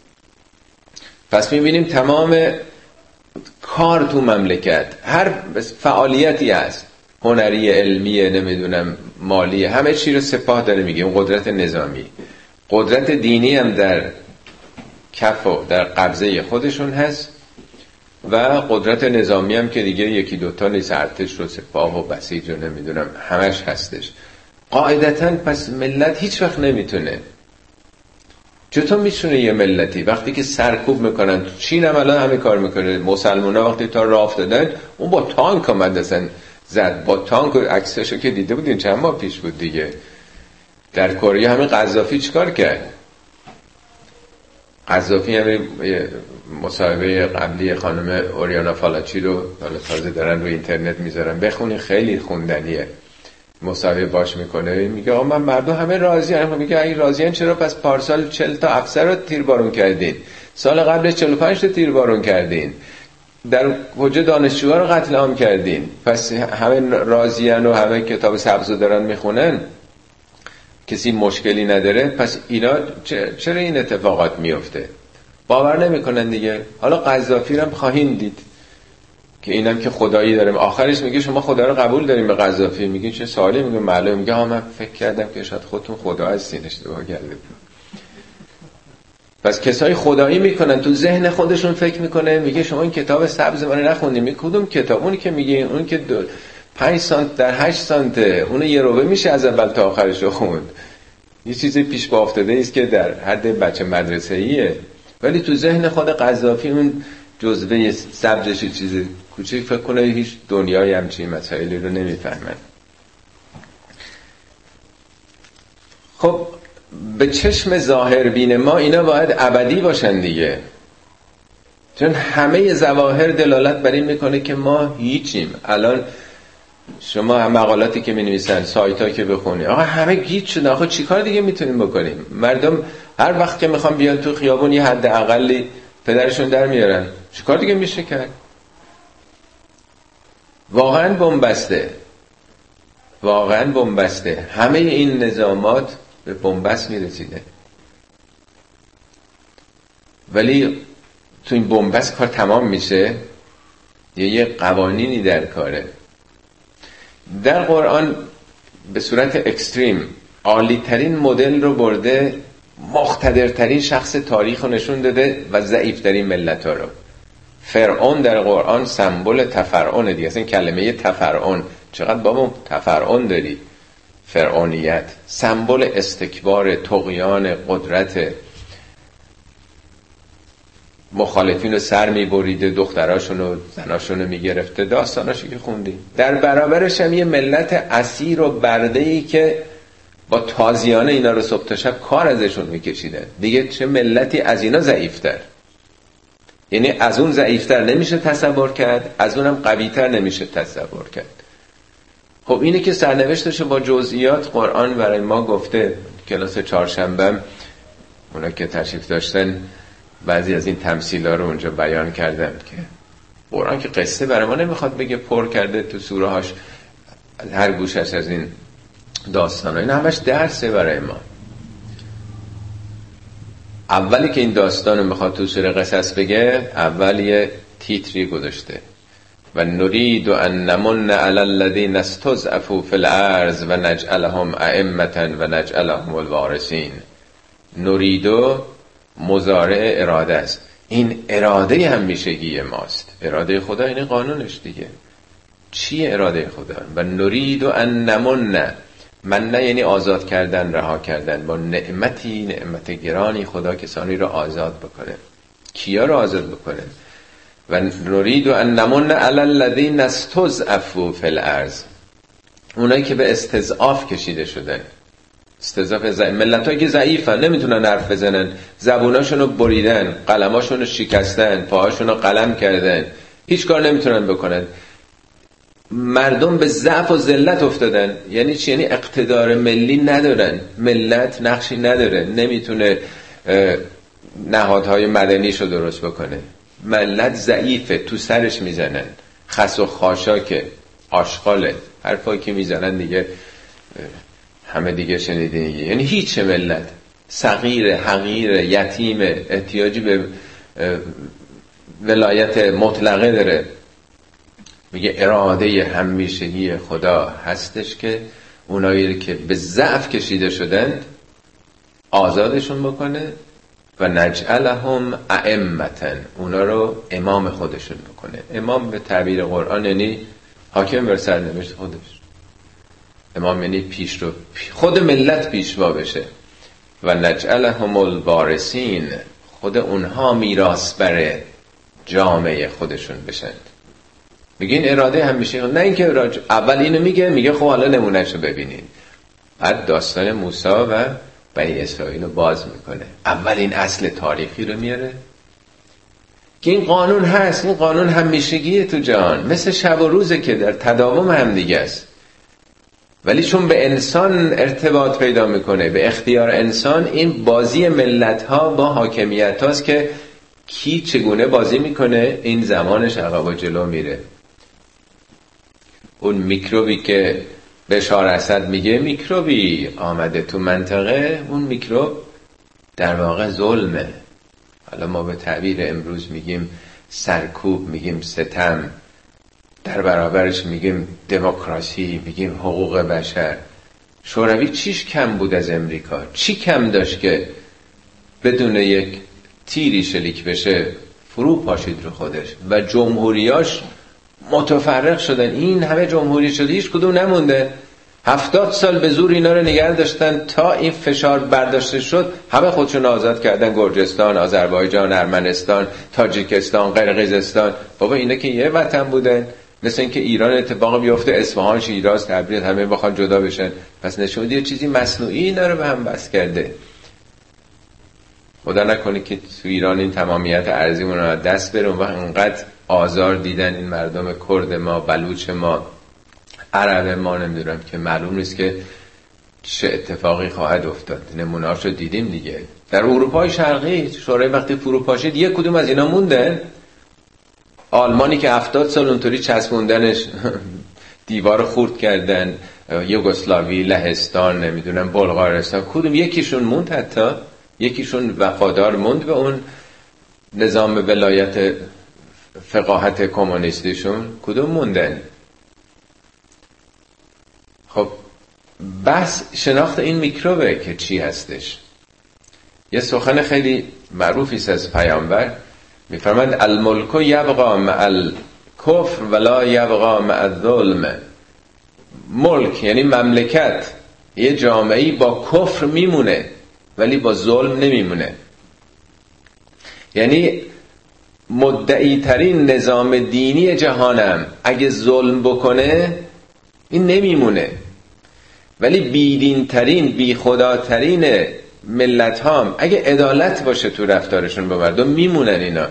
پس میبینیم تمام کار تو مملکت، هر فعالیتی هست، هنری، علمی، نمیدونم مالی، همه چی رو سپاه داره میگه. اون قدرت نظامی، قدرت دینی هم در کف و در قبضه خودشون هست و قدرت نظامی هم که دیگه یکی دوتا نیست، ارتش رو، سپاه و بسیج رو نمیدونم همش هستش. قاعدتاً پس ملت هیچ وقت نمیتونه. چطور میتونه یه ملتی وقتی که سرکوب میکنن، چین هم الان همه کار میکنه، مسلمان ها وقتی تا راه افتادن اون با تانک آمد اصلا زد، با تانک، عکسشو که دیده بودین چند ماه پیش بود دیگه. در کره همین قذافی چیکار کرد؟ قذافی همین مصاحبه قبلی خانم اوریانا فالاچی رو حالا تازه دارن رو اینترنت میذارن، بخونی، خیلی خوندنیه. مصاحبه باش میکنه، میگه آقا من مردم همه راضی ام. میگه اگه راضیان چرا پس پارسال چهل تا افسر رو تیربارون کردین، سال قبل چهل و پنج تا تیربارون کردین، در کجا دانشجوها رو قتل عام کردین؟ پس همه راضیان و همه کتاب سبز رو دارن میخونن، کسی مشکلی نداره. پس اینا چرا این اتفاقات میفته؟ باور نمیکنن دیگه. حالا قذافی رو هم خواهیم دید که اینم که خدایی داریم. آخرش میگه شما خدا رو قبول داریم به قذافی؟ میگه چه سوالی؟ میگه معلومه. میگه ها من فکر کردم که شاید خودتون خدا هستین، اشتباه کردید. پس کسایی خدایی میکنن تو ذهن خودشون فکر میکنه. میگه شما این کتاب سبز من نخوندین. میگه کدوم کتاب؟ اونی که میگه اون که پنج سانت در هشت سانت، اون یه روبه میشه از اول تا آخرش رو خوند. یه چیزی پیش با افتاده است که در حد بچه مدرسه‌ایه، ولی تو ذهن خود قذافی اون جزوه سبزش چیز کوچیک فکر کنه هیچ دنیای همچین مسائلی رو نمیفهمن. خب به چشم ظاهر بین ما اینا باید ابدی باشن دیگه، چون همه ظواهر دلالت بر این میکنه که ما هیچیم. الان شما هم مقالاتی که می‌نویسن، سایت‌ها که بخونی، آقا همه گیج شدن. آخه چیکار دیگه میتونیم بکنیم؟ مردم هر وقت که میخوان بیان تو خیابون یه حد اقلی پدرشون در میارن، چیکار دیگه میشه کرد؟ واقعا بنبسته، واقعا بنبسته. همه این نظامات به بنبست میرسیده، ولی تو این بنبست کار تمام میشه یه یه قوانینی در کاره. در قرآن به صورت اکستریم عالی ترین مدل رو برده، مقتدرترین شخص تاریخ رو نشون داده و ضعیف ترین ملت ها رو. فرعون در قرآن سمبل تفرعون دیگه. اصلا کلمه تفرعون، چقدر بابا تفرعون داری؟ فرعونیت سمبل استکبار، طغیان، قدرت. مخالفین رو سر میبریده، دختراشون و زناشون رو میگرفته، داستاناشو که خوندی. در برابرش هم یه ملت اسیر و برده‌ای که با تازیانه اینا رو صبح تا شب کار ازشون میکشیده. دیگه چه ملتی از اینا ضعیفتر؟ یعنی از اون ضعیفتر نمیشه تصور کرد، از اونم قویتر نمیشه تصور کرد. خب اینه که سرنوشتش با جزئیات قرآن برای ما گفته. کلاس چهارشنبه اونا که تشریف داشتن بعضی از این تمثیل‌ها رو اونجا بیان کردن که قرآن که قصه برای ما نمیخواد بگه، پر کرده تو سوره هاش هر گوشش از این داستان ها. این همش درسه برای ما. اولی که این داستان رو میخواد تو سوره قصص بگه، اول یه تیتری گذاشته و نرید ان نمن علی الذین استضعفوا فی الارض و نجعلهم ائمة و نجعلهم الوارثین. نریدو مضارع اراده است، این اراده همیشگی ماست. اراده خدا این قانونش دیگه. چیه اراده خدا؟ و نرید ان نمن، من نه یعنی آزاد کردن، رها کردن، با نعمتی، نعمت گرانی خدا کسانی رو آزاد بکنه. کیا رو آزاد بکنه؟ و نرید ان نمن علی الذین استضعفوا فی الارض، اونایی که به استضعاف کشیده شدن. استضعاف ضعیف، ملتایی که ضعیفن، نمیتونن حرف بزنن، زبوناشون رو بریدن، قلماشون رو شکستن، پاهاشون رو قلم کردن، هیچ کار نمیتونن بکنن. مردم به ضعف و ذلت افتادن. یعنی چی؟ یعنی اقتدار ملی ندارن، ملت نقشی نداره، نمیتونه نهادهای مدنیشو درست بکنه. ملت ضعیفه، تو سرش میزنن، خس و خاشاکه، آشغاله، حرفایی که میزنن دیگه همه دیگه شنیدین دیگه. یعنی هیچ ملت صغیر، حقیر، یتیم، احتیاجی به ولایت مطلقه داره. میگه اراده همیشگی خدا هستش که اونایی که به ضعف کشیده شدند آزادشون بکنه و نجعلهم ائمة، اونا رو امام خودشون بکنه. امام به تعبیر قرآن یعنی حاکم بر سرنوشت خودش. امام یعنی پیش رو خود ملت پیشوا بشه. و نجعلهم الوارثین، خود اونها میراث بر جامعه خودشون بشند. میگین اراده همیشه، نه اینکه اول اینو میگه میگه خب حالا نمونهشو ببینین. بعد داستان موسی و بنی اسرائیل رو باز میکنه. اول این اصل تاریخی رو میاره که این قانون هست، این قانون همیشگیه تو جهان، مثل شب و روزه که در تداوم هم دیگه است. ولی چون به انسان ارتباط پیدا میکنه، به اختیار انسان، این بازی ملت ها با حاکمیت هاست که کی چگونه بازی میکنه این زمانش عقب و جلو میره. اون میکروبی که بشار اسد میگه میکروبی آمده تو منطقه، اون میکروب در واقع ظلمه. حالا ما به تعبیر امروز میگیم سرکوب، میگیم ستم، در برابرش میگیم دموکراسی، میگیم حقوق بشر. شوروی چیش کم بود از امریکا؟ چی کم داشت که بدون یک تیری شلیک بشه فرو پاشید رو خودش و جمهوریاش متفرق شدن؟ این همه جمهوری شده هیچ کدوم نمونده. هفتاد سال به زور اینا رو نگه داشتن تا این فشار برداشته شد، همه خودشون آزاد کردن. گرجستان، آذربایجان، ارمنستان، تاجیکستان، قرقیزستان. بابا اینا که یه وطن بودن. مثل اینکه ایران اتفاق بیفته اصفهان، شیراز، تبریز همه بخوان جدا بشن. پس نشون یه چیزی مصنوعی اینا رو به هم بس کرده. خدا نکنه که تو ایران این تمامیت ارضیمون رو دست بره و انقدر آزار دیدن این مردم کرد ما، بلوچ ما، عرب ما، نمیدونم که معلوم نیست که چه اتفاقی خواهد افتاد. نمونه‌هاشو دیدیم دیگه. در اروپای شرقی شورای وقتی فروپاشید یک کدوم از اینا موندن؟ آلمانی که هفتاد سال اونطوری چسبوندنش دیوار خورد کردن، یوگسلاوی، لهستان، نمیدونم بلغارستان، کدوم یکیشون موند؟ حتی یکیشون وفادار موند به اون نظام ولایت فقاهت کمونیستیشون؟ کدوم موندن؟ خب بس شناخت این میکروبه که چی هستش. یه سخن خیلی معروفی است از پیامبر، میفرماند الملک یبقى مع الکفر ولا یبقى مع الظلم. ملک یعنی مملکت، یه جامعه‌ای با کفر میمونه ولی با ظلم نمیمونه. یعنی مدعی ترین نظام دینی جهانم اگه ظلم بکنه این نمیمونه، ولی بیدین ترین، بی خدا ترین ملت هم اگه عدالت باشه تو رفتارشون با مردم میمونن. اینا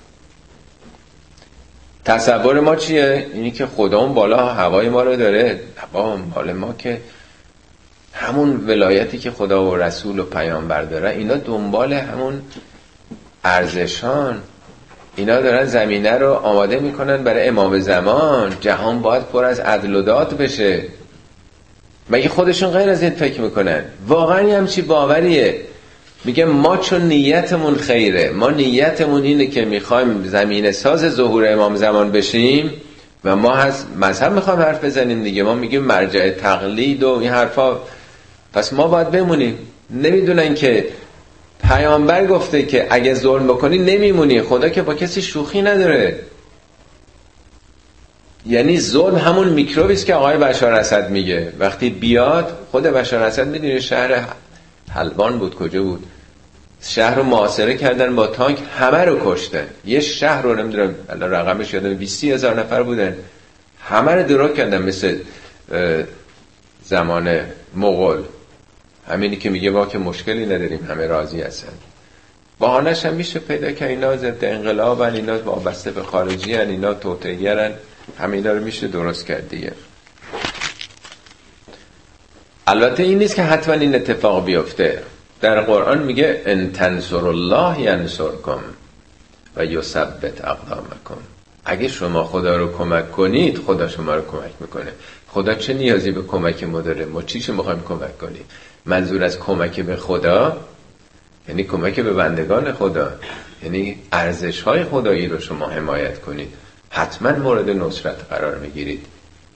تصور ما چیه؟ اینی که خدا اون بالا هوای ما رو داره. با بالا ما که همون ولایتی که خدا و رسول و پیامبر داره، اینا دنبال همون ارزشان، اینا دارن زمینه رو آماده میکنن برای امام زمان. جهان باید پر از عدل و داد بشه. مگه خودشون غیر از این فکر میکنن؟ واقعا همچی باوریه؟ میگه ما چون نیتمون خیره، ما نیتمون اینه که میخوایم زمین ساز ظهور امام زمان بشیم و ما از مذهب میخوایم حرف بزنیم دیگه، ما میگیم مرجع تقلید و این حرفا، پس ما باید بمونیم. نمیدونن که پیامبر گفته که اگه ظلم بکنی نمیمونی، خدا که با کسی شوخی نداره. یعنی ظلم همون میکروبی است که آقای بشار اسد میگه، وقتی بیاد خود بشار اسد میدونی شهر حلبان بود کجا بود، شهر رو محاصره کردن با تانک، همه رو کشتن، یه شهر رو نمیدونم الان رقمش یادم بیست هزار نفر بودن، همه رو درو کردن مثل زمان مغول. همینی که میگه ما که مشکلی نداریم همه راضی هستن، بهانه‌ش هم میشه پیدا که اینا ضد انقلابن، اینا وابسته به خارجی ان، اینا توطئه‌گرن، همینا رو میشه درست کرد دیگه. البته این نیست که حتما این اتفاق بیفته. در قرآن میگه ان تنصروا الله ینصرکم و یثبت اقدامکم. اگه شما خدا رو کمک کنید خدا شما رو کمک میکنه. خدا چه نیازی به کمک ما داره؟ ما چیشو میخوایم کمک کنیم؟ منظور از کمک به خدا یعنی کمک به بندگان خدا، یعنی ارزش‌های خدایی رو شما حمایت کنید، حتما مورد نصرت قرار میگیرید.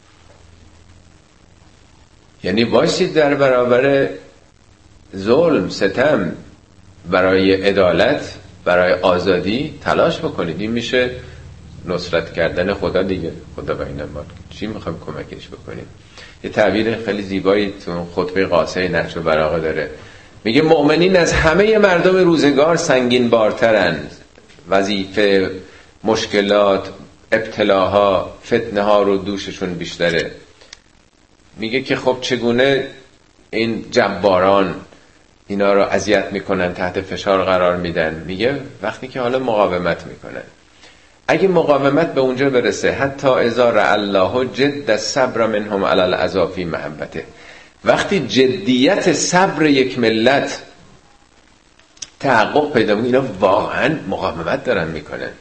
یعنی باشید در برابر ظلم، ستم، برای عدالت، برای آزادی تلاش بکنید. این میشه نصرت کردن خدا دیگه. خدا با این ما چی میخوایم کمکش بکنیم؟ یه تعبیر خیلی زیبایی تو خطبه قاصه نهج البلاغه داره، میگه مؤمنین از همه مردم روزگار سنگین بارترند، وظیفه، مشکلات، ابتلاها، فتنه ها رو دوششون بیشتره. میگه که خب چگونه این جباران اینا رو اذیت میکنن، تحت فشار قرار میدن؟ میگه وقتی که حالا مقاومت میکنن. اگه مقاومت به اونجا برسه حتی اذا رأى الله جد الصبر منهم علی العذا فی محبته، وقتی جدیت صبر یک ملت تحقق پیدا میکنه، اینا واقعا مقاومت دارن میکنن،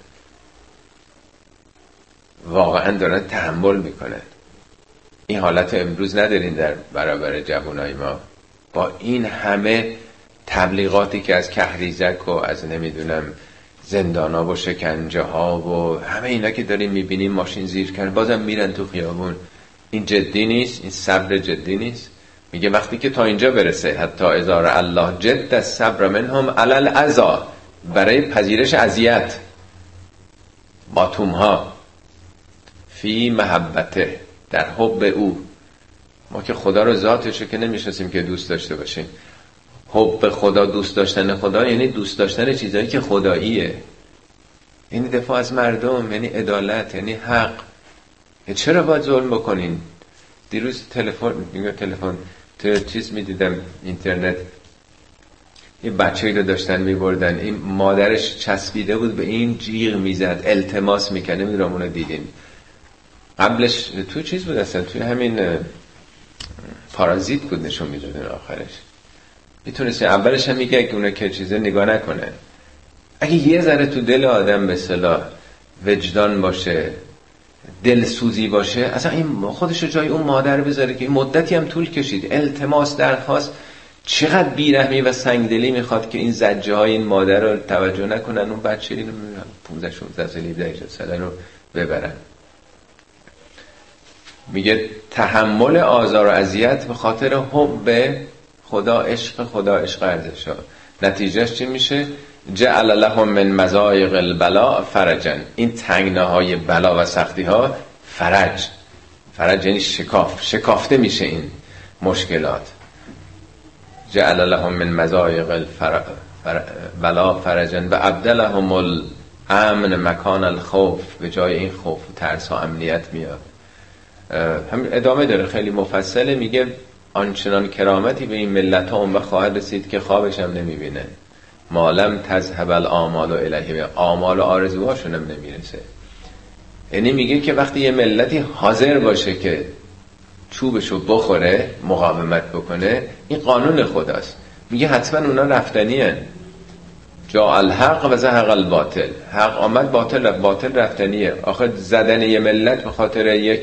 واقعا دارن تحمل میکنن. این حالت امروز ندارین در برابر جوانای ما، با این همه تبلیغاتی که از کهریزک و از نمیدونم زندانا و شکنجه ها و همه اینا که داریم میبینیم، ماشین زیر کردن بازم میرن تو خیابون. این جدی نیست؟ این صبر جدی نیست؟ میگه وقتی که تا اینجا برسه حتی اذا رأى الله جد الصبر منهم علی العذا، برای پذیرش اذیت، باتومها، فی محبته، در حب او. ما که خدا رو ذاتشه که نمیشناسیم که دوست داشته باشیم. حب خدا، دوست داشتن خدا یعنی دوست داشتن چیزایی که خداییه، یعنی دفاع از مردم، یعنی عدالت، یعنی حق. چرا باید ظلم بکنین؟ دیروز تلفن میگه تلفن چیز میدیدم اینترنت، یه بچه‌ای رو داشتن میبردن، این مادرش چسبیده بود به این، جیغ میزد، التماس میکنه، نمیدونم اونو دیدین؟ قبلش تو چیز بود اصلا، توی همین پارازیت بود نشون میدادن آخرش. میتونست اولش هم میگه اگه اونه که چیزه نگاه نکنه، اگه یه ذره تو دل آدم به اصطلاح وجدان باشه، دل سوزی باشه، اصلا این خودش جای اون مادر بذاره که این مدتی هم طول کشید، التماس، درخواست، چقدر بیرحمی و سنگدلی میخواد که این زجه های این مادر رو توجه نکنن، اون بچه اینو پانزده شانزده ساله هفده ساله رو ببرن. میگه تحمل آزار و اذیت به خاطر حب خدا، عشق خدا، عشق ارزشا. نتیجهش چی میشه؟ جعل لهم من مضایق البلاء فرجا. این تنگناهای بلا و سختی ها فرج، فرج یعنی شکاف، شکافته میشه این مشکلات. جعل لهم من مضایق البلاء فرجا و ابدلهم الامن مکان الخوف. به جای این خوف و ترس و امنیت میاد. هم ادامه داره خیلی مفصله، میگه آنچنان کرامتی به این ملت ها اون وقت خواهد رسید که خوابش هم نمیبینه. مالم تذهب الآمال الیه، آمال و آرزوهاشون هم نمیرسه. یعنی میگه که وقتی یه ملتی حاضر باشه که چوبشو بخوره، مقاومت بکنه، این قانون خداست. میگه حتما اونا رفتنی هن. جاء الحق و زهق الباطل. حق آمد، باطل رفت، باطل رفتنیه. آخه زدن یه ملت به خاطر یک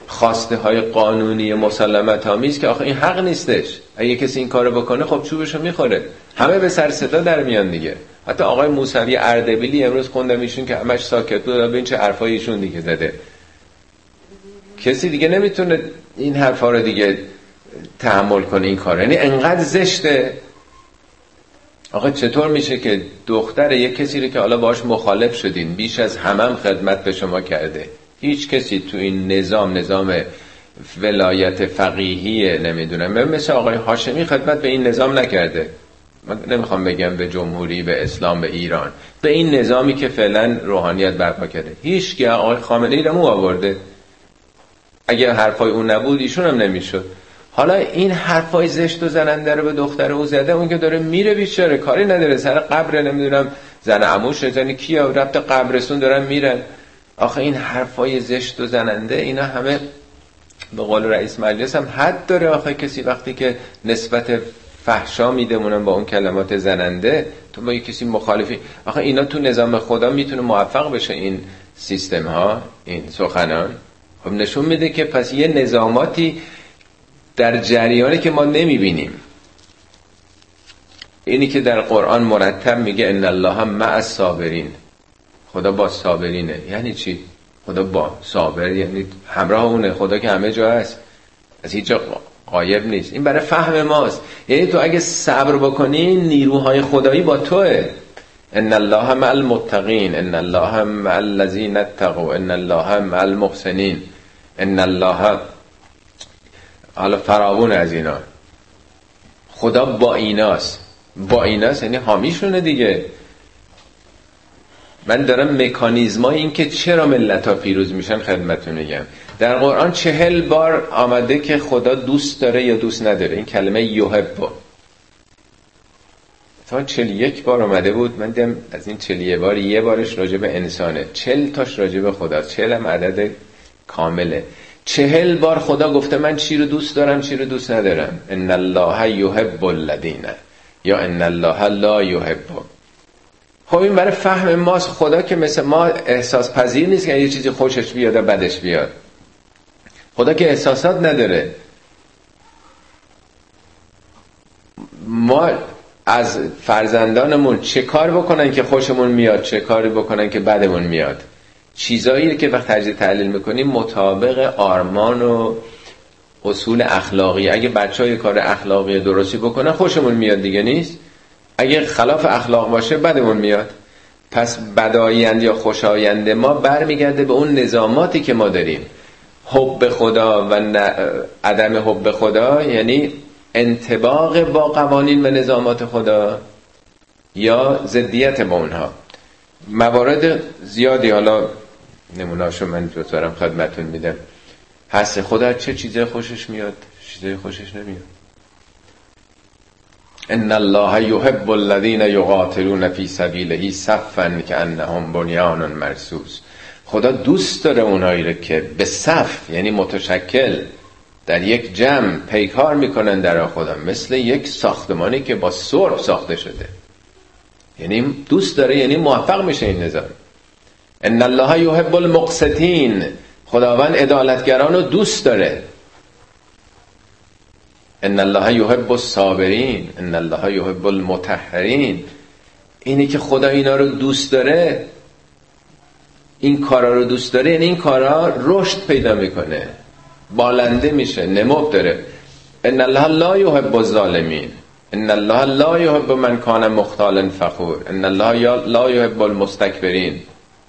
خواسته های قانونی مسالمت آمیز که آخه این حق نیستش، اگه کسی این کارو بکنه خب چوبشو میخوره. همه به سر صدا در میان دیگه. حتی آقای موسوی اردبیلی امروز خوندم ایشون که همش ساکت بود، ببین چه حرفای ایشون دیگه زده. کسی دیگه نمیتونه این حرفا رو دیگه تحمل کنه این کار، یعنی انقدر زشته. آقا چطور میشه که دختر یک کسی رو که حالا باهاش مخالف شدین، بیش از همه هم خدمت به شما کرده، هیچ کسی تو این نظام نظام ولایت فقیهی نمیدونم مثل آقای هاشمی خدمت به این نظام نکرده. من نمیخوام بگم به جمهوری، به اسلام، به ایران، به این نظامی که فعلا روحانیت برپا کرده هیچ که آقای خامنه‌ای رو مو آورده. اگه حرفای اون نبود ایشون هم نمیشد. حالا این حرفای زشت و زننده رو به دختر او زده، اون که داره میره بیچاره کاری نداره، سر قبر نمیدونم زن عموش زن کیا رفت قبرستون دارن میرن. آخه این حرفای زشت و زننده اینا همه به قول رئیس مجلس هم حد داره. آخه کسی وقتی که نسبت فحشا میدمونن با اون کلمات زننده، تو با کسی مخالفی، آخه اینا تو نظام خدا میتونه موفق بشه این سیستم ها، این سخنان؟ خب نشون میده که پس یه نظاماتی در جریانی که ما نمیبینیم. اینی که در قرآن مرتب میگه ان الله مع الصابرین، خدا با صابرینه. یعنی چی؟ خدا با صابر یعنی همراه اونه. خدا که همه جا هست، از هیچ جا غایب نیست. این برای فهم ماست. یعنی تو اگه صبر بکنی نیروهای خدایی با توه. ان الله مع المتقین، ان الله مع الذین اتقوا، ان الله مع المحسنین، ان الله حالا فراوون از اینا. خدا با ایناست. با ایناست یعنی حامیشونه دیگه. من دارم مکانیزمای این که چرا ملت ها پیروز میشن خدمتتون میگم. در قرآن چهل بار آمده که خدا دوست داره یا دوست نداره، این کلمه یحب تا چهل یک بار آمده بود. من دیدم از این چهل یک بار یه بارش راجع به انسانه، چهل تاش راجع به خدا. چهل هم عدد کامله. چهل بار خدا گفته من چی رو دوست دارم چی رو دوست ندارم. ان الله یحب الذین یا ان الله لا یحب. خب این برای فهم ماست. خدا که مثل ما احساس پذیر نیست که یه چیزی خوشش بیاد و بدش بیاد. خدا که احساسات نداره. ما از فرزندانمون چه کار بکنن که خوشمون میاد، چه کاری بکنن که بدمون میاد. چیزایی که وقت تجزیه تحلیل میکنیم مطابق آرمان و اصول اخلاقی. اگه بچه‌ها کار اخلاقی درستی بکنن خوشمون میاد دیگه نیست. اگه خلاف اخلاق باشه بدمون میاد. پس بدایند یا خوشایند ما برمیگرده به اون نظاماتی که ما داریم. حب خدا و عدم حب خدا یعنی انطباق با قوانین و نظامات خدا یا ضدیت با اونها. موارد زیادی حالا نمونه‌اشو من دوستارم خدمتون میدم. هست خدا چه چیزای خوشش میاد، چیزای خوشش نمیاد. ان الله یحب الذین یقاتلون فی سبیله صفا کانهم بنیان مرصوص. خدا دوست داره اونایی رو که به صف یعنی متشکل در یک جمع پیکار میکنن در خدا، مثل یک ساختمانی که با سرب ساخته شده. یعنی دوست داره، یعنی موفق میشه این نظام. ان الله یحب المقسطین، خداوند عدالتگران رو دوست داره. ان الله یحب الصابرین، ان الله یحب المطهرین. اینی که خدا اینا رو دوست داره، این کارا رو دوست داره، یعنی این کارا رشد پیدا میکنه، بالنده میشه، نمو داره. ان الله لا یحب الظالمین، ان الله لا یحب من کان مختالا فخور، ان الله لا یحب المستکبرین.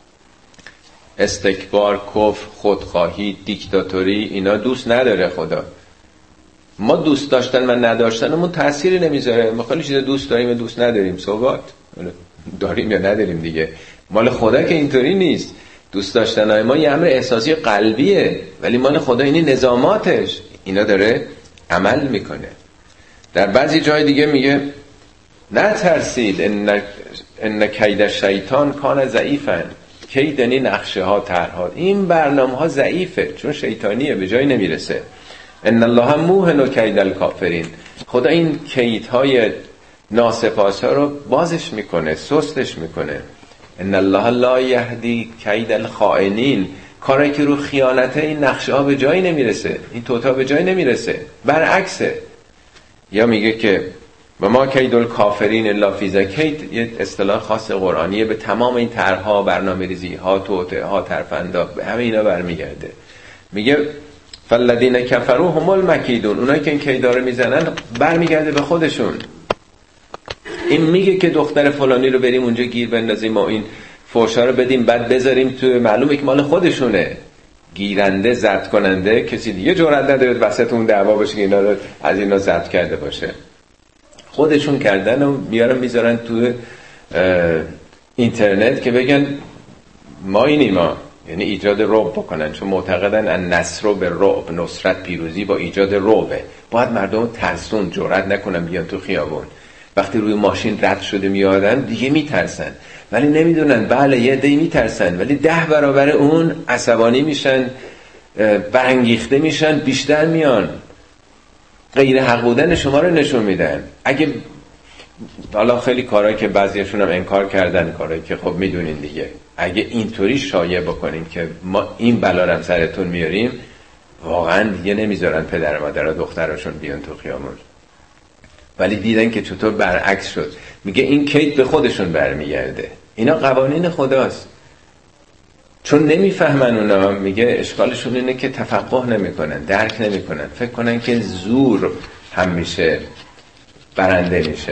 استکبار، کفر، خودخواهی، دیکتاتوری اینا دوست نداره خدا. ما دوست داشتن و نداشتنمون تأثیری نمیذاره. ما خیلی چیزا دوست داریم و دوست نداریم، ثبات داریم یا نداریم دیگه. مال خدا که اینطوری نیست. دوست داشتنای ما یه امر احساسی قلبیه، ولی مال خدا اینی نظاماتش اینا داره عمل میکنه. در بعضی جای دیگه میگه نه ترسید، ان ان کید الشیطان کان ضعیفا. کید یعنی نقشه ها، طرحها، این برنامه ها ضعیفه چون شیطانیه، به جای نمیرسه. ان الله موهن کید الکافرین. خدا این کیدهای ناسپاسا رو بازش میکنه، سستش میکنه. ان الله لا یهدی کید الخائنین. کاری که رو خیانته، این نقشه ها به جایی نمیرسه، این توتا به جایی نمیرسه، برعکسه. یا میگه که و ما کید الکافرین الا فی ذ، کید یه اصطلاح خاص قرآنیه، به تمام این طرح‌ها، برنامه‌ریزی ها، توطئه ها، ترفندا، به همه اینا برمیگرده. میگه فالذین کفروا هم المکیدون، اونایی که این کیدا رو میزنن برمیگرده به خودشون. این میگه که دختر فلانی رو بریم اونجا گیر بندازیم و این فحشا رو بدیم بعد بذاریم تو، معلومه که مال خودشونه. گیرنده، ضبط کننده کسی دیگه جرئت نداره وسط اون دعوا باشه که اینا رو از اینا ضبط کرده باشه. خودشون کردن و میارن میذارن تو اینترنت که بگن ما اینی ما، یعنی ایجاد رعب بکنن، چون معتقدن ان نصر به رعب، نصرت پیروزی با ایجاد رعبه. باید مردم ترسون، جرئت نکنن بیان تو خیابون. وقتی روی ماشین رد شده میادن دیگه میترسن، ولی نمیدونن بله یه عده‌ای میترسن ولی ده برابر اون عصبانی میشن، برانگیخته میشن، بیشتر میان، غیر حق بودن شما رو نشون میدن. اگه حالا خیلی کارهایی که بعضیشون هم انکار کردن، کارهایی که خب میدونین دیگه، اگه اینطوری شایع بکنیم که ما این بلا رو سرتون میاریم، واقعا دیگه نمیذارن پدر و مادر و دختراشون بیان تو خیابون. ولی دیدن که چطور برعکس شد. میگه این کید به خودشون برمیگرده، اینا قوانین خداست. چون نمیفهمن اونا، میگه اشکالشون اینه که تفقه نمیکنن، درک نمیکنن، فکر کنن که زور هم میشه برنده میشه.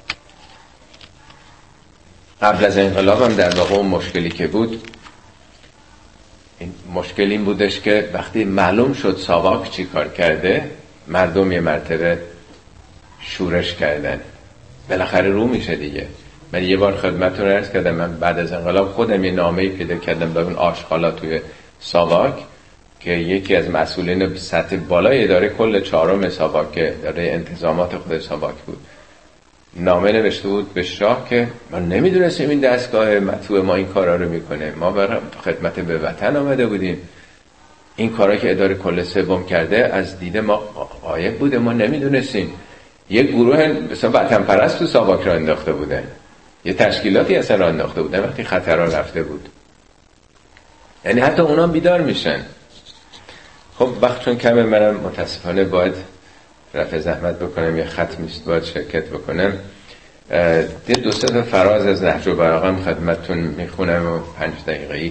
قبل از انقلاب هم در واقع اون مشکلی که بود، این مشکل این بودش که وقتی معلوم شد ساواک چی کار کرده، مردم یه مرتبه شورش کردن. بالاخره رو میشه دیگه. من یه بار خدمتتون عرض کردم، من بعد از انقلاب خودم یه نامه‌ای پیدا کردم به اون آشغالا توی ساواک که یکی از مسئولین سطح بالای اداره کل چهارم ساواک که اداره انتظامات خود ساواک بود، نامه نوشته بود به شاه که من نمیدونستیم این دستگاه مطبوع ما این کارا رو میکنه، ما برای خدمت به وطن آمده بودیم، این کارا که اداره کل سوم کرده از دید ما غایب بوده، ما نمیدونستیم. یک گروه مثلا وطن پرست تو ساواک را انداخته بودن، یه تشکیلاتی اصلا را انداخته بودن وقتی خطرها رفته بود. یعنی حتی اونا بیدار میشن. خب وقت چون کمه، منم متاسفانه باید رفع زحمت بکنم، یه ختم است باید شرکت بکنم. یه دو سه تا فراز از نهج البلاغه خدمتتون میخونم و پنج دقیقه‌ای.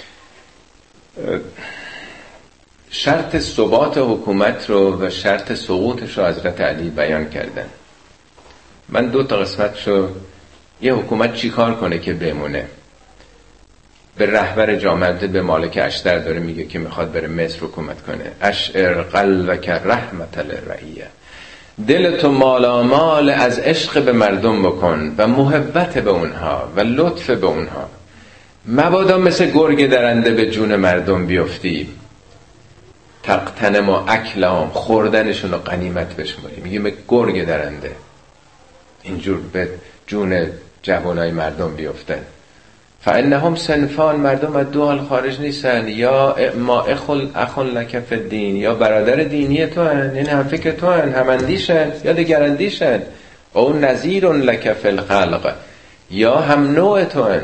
شرط ثبات حکومت رو و شرط سقوطش رو حضرت علی بیان کردن. من دو تا قسمتشو، یه حکومت چی کار کنه که بمونه. به رهبر جامعه، به مالک اشتر داره میگه که میخواد بره مصر حکومت کنه. اشعر قلبک رحمت للرعیه، دلتو مالامال از عشق به مردم بکن و محبت به اونها و لطف به اونها، مبادا مثل گرگ درنده به جون مردم بیفتی. تقتنم و اکلام، خوردنشون رو غنیمت بشماری. میگه به گرگ درنده اینجور به جون جوانای مردم بیفتن. فانهم صنفان، مردم از دو حال خارج نیستن، یا ما اخل اخل لک فی الدین، یا برادر دینی تو هن، یعنی هم فکر تو هن، هم اندیشن یا دگراندیشن، او نظیر لک فی الخلق، یا هم نوع تو هن.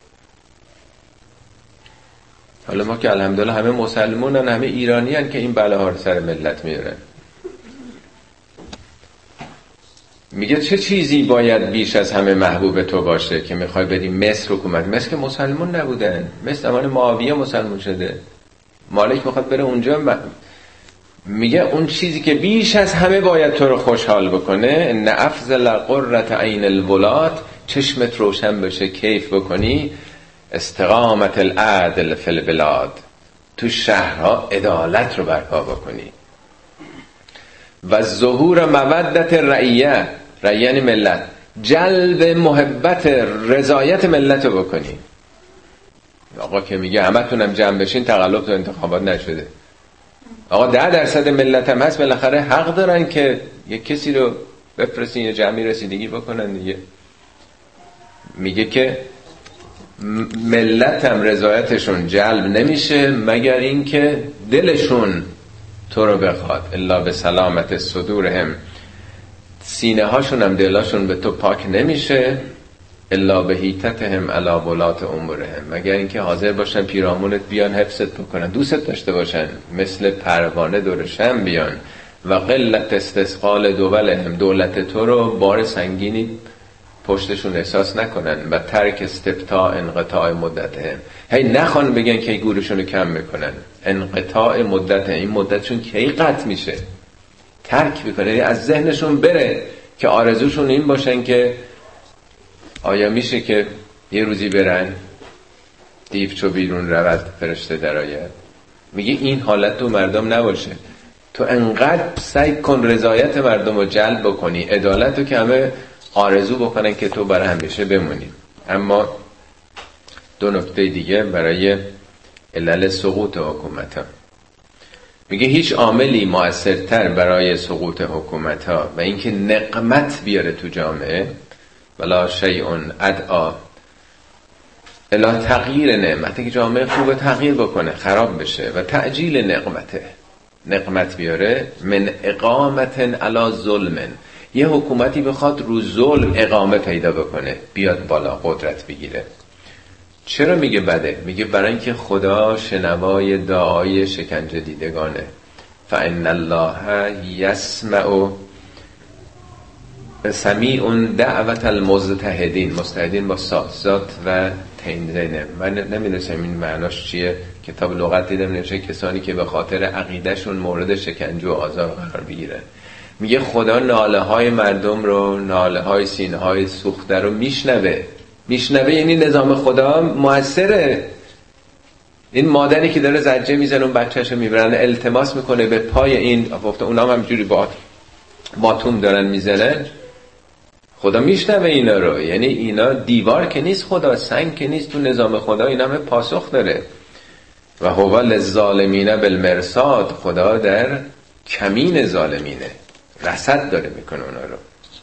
حالا ما که الحمدلله همه مسلمونن، همه ایرانی هن که این بلاها رو سر ملت میارن. میگه چه چیزی باید بیش از همه محبوب تو باشه که میخوای بدی مصر حکومت؟ مصر که مسلمون نبودن، مصر زمان معاویه مسلمون شده، مالک میخواد بره اونجا. میگه اون چیزی که بیش از همه باید تو رو خوشحال بکنه، ان افضل قرة عین الولاد، چشمت روشن بشه، کیف بکنی، استقامت العدل فی البلاد، تو شهرها عدالت رو برپا بکنی، و ظهور مودت رعیه، رعیه یعنی ملت، جلب محبت رضایت ملت رو بکنی. آقا که میگه همه تونم جمع بشین، تقلب تو انتخابات نشده. آقا ده درصد ملت هم هست، بالاخره حق دارن که یک کسی رو بفرستین یه جمعی رسیدگی بکنن دیگه. میگه که ملت هم رضایتشون جلب نمیشه مگر این که دلشون تو رو بخواد، الا به سلامت صدورهم، سینه هاشون هم دلاشون به تو پاک نمیشه الا بهیتتهم علی ولات امورهم، مگر اینکه حاضر باشن پیرامونت بیان حفظت بکنن، دوستت داشته باشن، مثل پروانه دور شم بیان. و قلت استثقال دولهم، دولت تو رو بار سنگینی پشتشون احساس نکنن. و ترک استبطاء انقطاع مدتهم، هی نخوان بگن که گورشون رو کم میکنن. انقطاع مدت، این مدتشون کی قطع میشه؟ ترک میکنه، از ذهنشون بره که آرزوشون این باشن که آیا میشه که یه روزی برن دیو چو بیرون رود فرشته در آید. میگه این حالت تو مردم نباشه، تو انقدر سعی کن رضایت مردم رو جلب بکنی، عدالت رو که همه آرزو بکنن که تو برای همیشه بمونی. اما دو نکته دیگه برای علل سقوط حکومت ها. میگه هیچ عاملی مؤثرتر برای سقوط حکومت ها و اینکه نقمت بیاره تو جامعه، ولا شیء ادعا الی تغییر نعمت، که جامعه خوب تغییر بکنه خراب بشه، و تعجیل نقمته، نقمت بیاره، من اقامت علی ظلم، یه حکومتی بخواد رو ظلم اقامه پیدا بکنه، بیاد بالا قدرت بگیره. چرا میگه بده؟ میگه برای اینکه خدا شنوای دعای شکنجه دیدگانه. فان الله یسمع سمیع دعوت المجتهدین، مجتهدین با سازات و تنزینه. من نمیدونم این معناش چیه، کتاب لغت دیدم نوشته کسانی که به خاطر عقیدهشون مورد شکنجه و آزار قرار بگیرن. میگه خدا ناله های مردم رو، ناله های سینه های سوخته رو میشنوه. میشنوه یعنی نظام خدا موثره. این مادری که داره زجه میزنه اون بچه‌شو میبرن التماس میکنه به پای این، گفته اونا هم همجوری با باتوم دارن میزنن، خدا میشنوه اینا رو. یعنی اینا دیوار که نیست، خدا سنگ که نیست، تو نظام خدا اینا همه پاسخ داره. و هو للظالمین بالمرصاد، خدا در کمین ظالمینه، رصد داره میکنه اونا رو.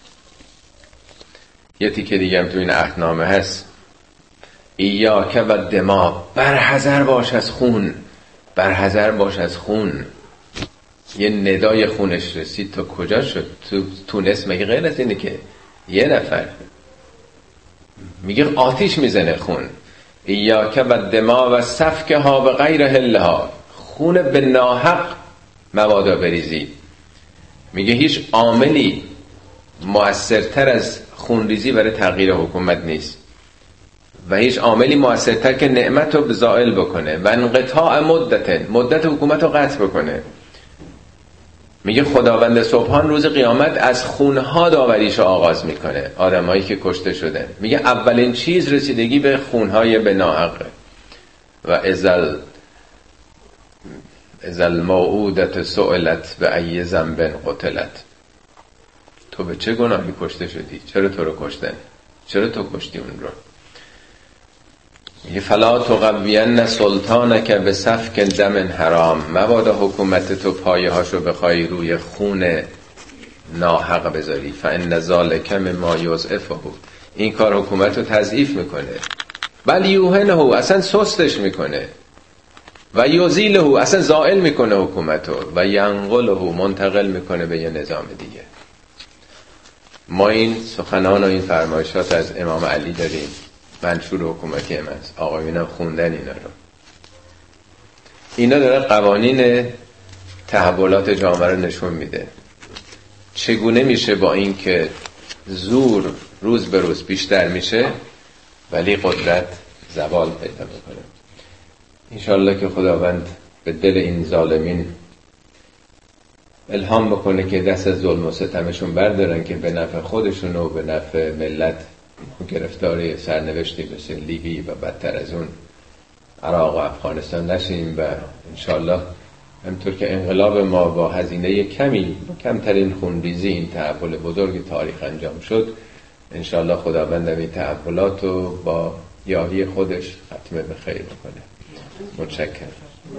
یه تیکه دیگه هم تو این عهدنامه هست، ایاک و دما، برحذر باش از خون، برحذر باش از خون. یه ندای خونش رسید تا کجا شد؟ تو تونس مگه غیر از اینه که یه نفر میگه آتیش میزنه خون. ایاک و دما و سفکها و غیر حلها، خون به ناحق مبادا بریزی. میگه هیچ عاملی مؤثرتر از خونریزی برای تغییر حکومت نیست، و هیچ عاملی مؤثرتر که نعمت رو زائل بکنه و انقطاع مدت، مدت حکومت رو قطع بکنه. میگه خداوند سبحان روز قیامت از خونها داوریش رو آغاز میکنه، آدمایی که کشته شده. میگه اولین چیز رسیدگی به خونهای به ناحقه. و ازل ازل موعودت سئلت به ای ذنب قتلت، تو به چه گناهی کشته شدی؟ چرا تو رو کشتن؟ چرا تو کشتی اون رو؟ میگه فلا تقوین سلطانک به سفک دم حرام، مبادا حکومت تو پایه هاشو بخوای روی خون ناحق بذاری. فان ذلک مما یضعفه، این کار حکومت رو تضعیف میکنه. بل یوهنه، اصلا سستش میکنه. و یزیله، اصلا زائل میکنه حکومت رو. و ینقله، منتقل میکنه به یه نظام دیگه. ما این سخنان و این فرمایشات از امام علی داریم، منشور حکومتی هم هست، آقایون هم خوندن اینا رو. اینا داره قوانین تحولات جامعه رو نشون میده. چگونه میشه با این که زور روز به روز بیشتر میشه ولی قدرت زوال پیدا بکنه. انشالله که خداوند به دل این ظالمین الهام بکنه که دست از ظلم و ستمشون بردارن که به نفع خودشون و به نفع ملت گرفتار سرنوشتی مثل لیبی و بدتر از اون عراق و افغانستان نشیم. و انشالله همطور که انقلاب ما با هزینه کمی، با کمترین خونریزی این تحول بزرگ تاریخ انجام شد، انشالله خداوند این تحولات رو با یاری خودش ختمه به خیر بکنه. متشکرم.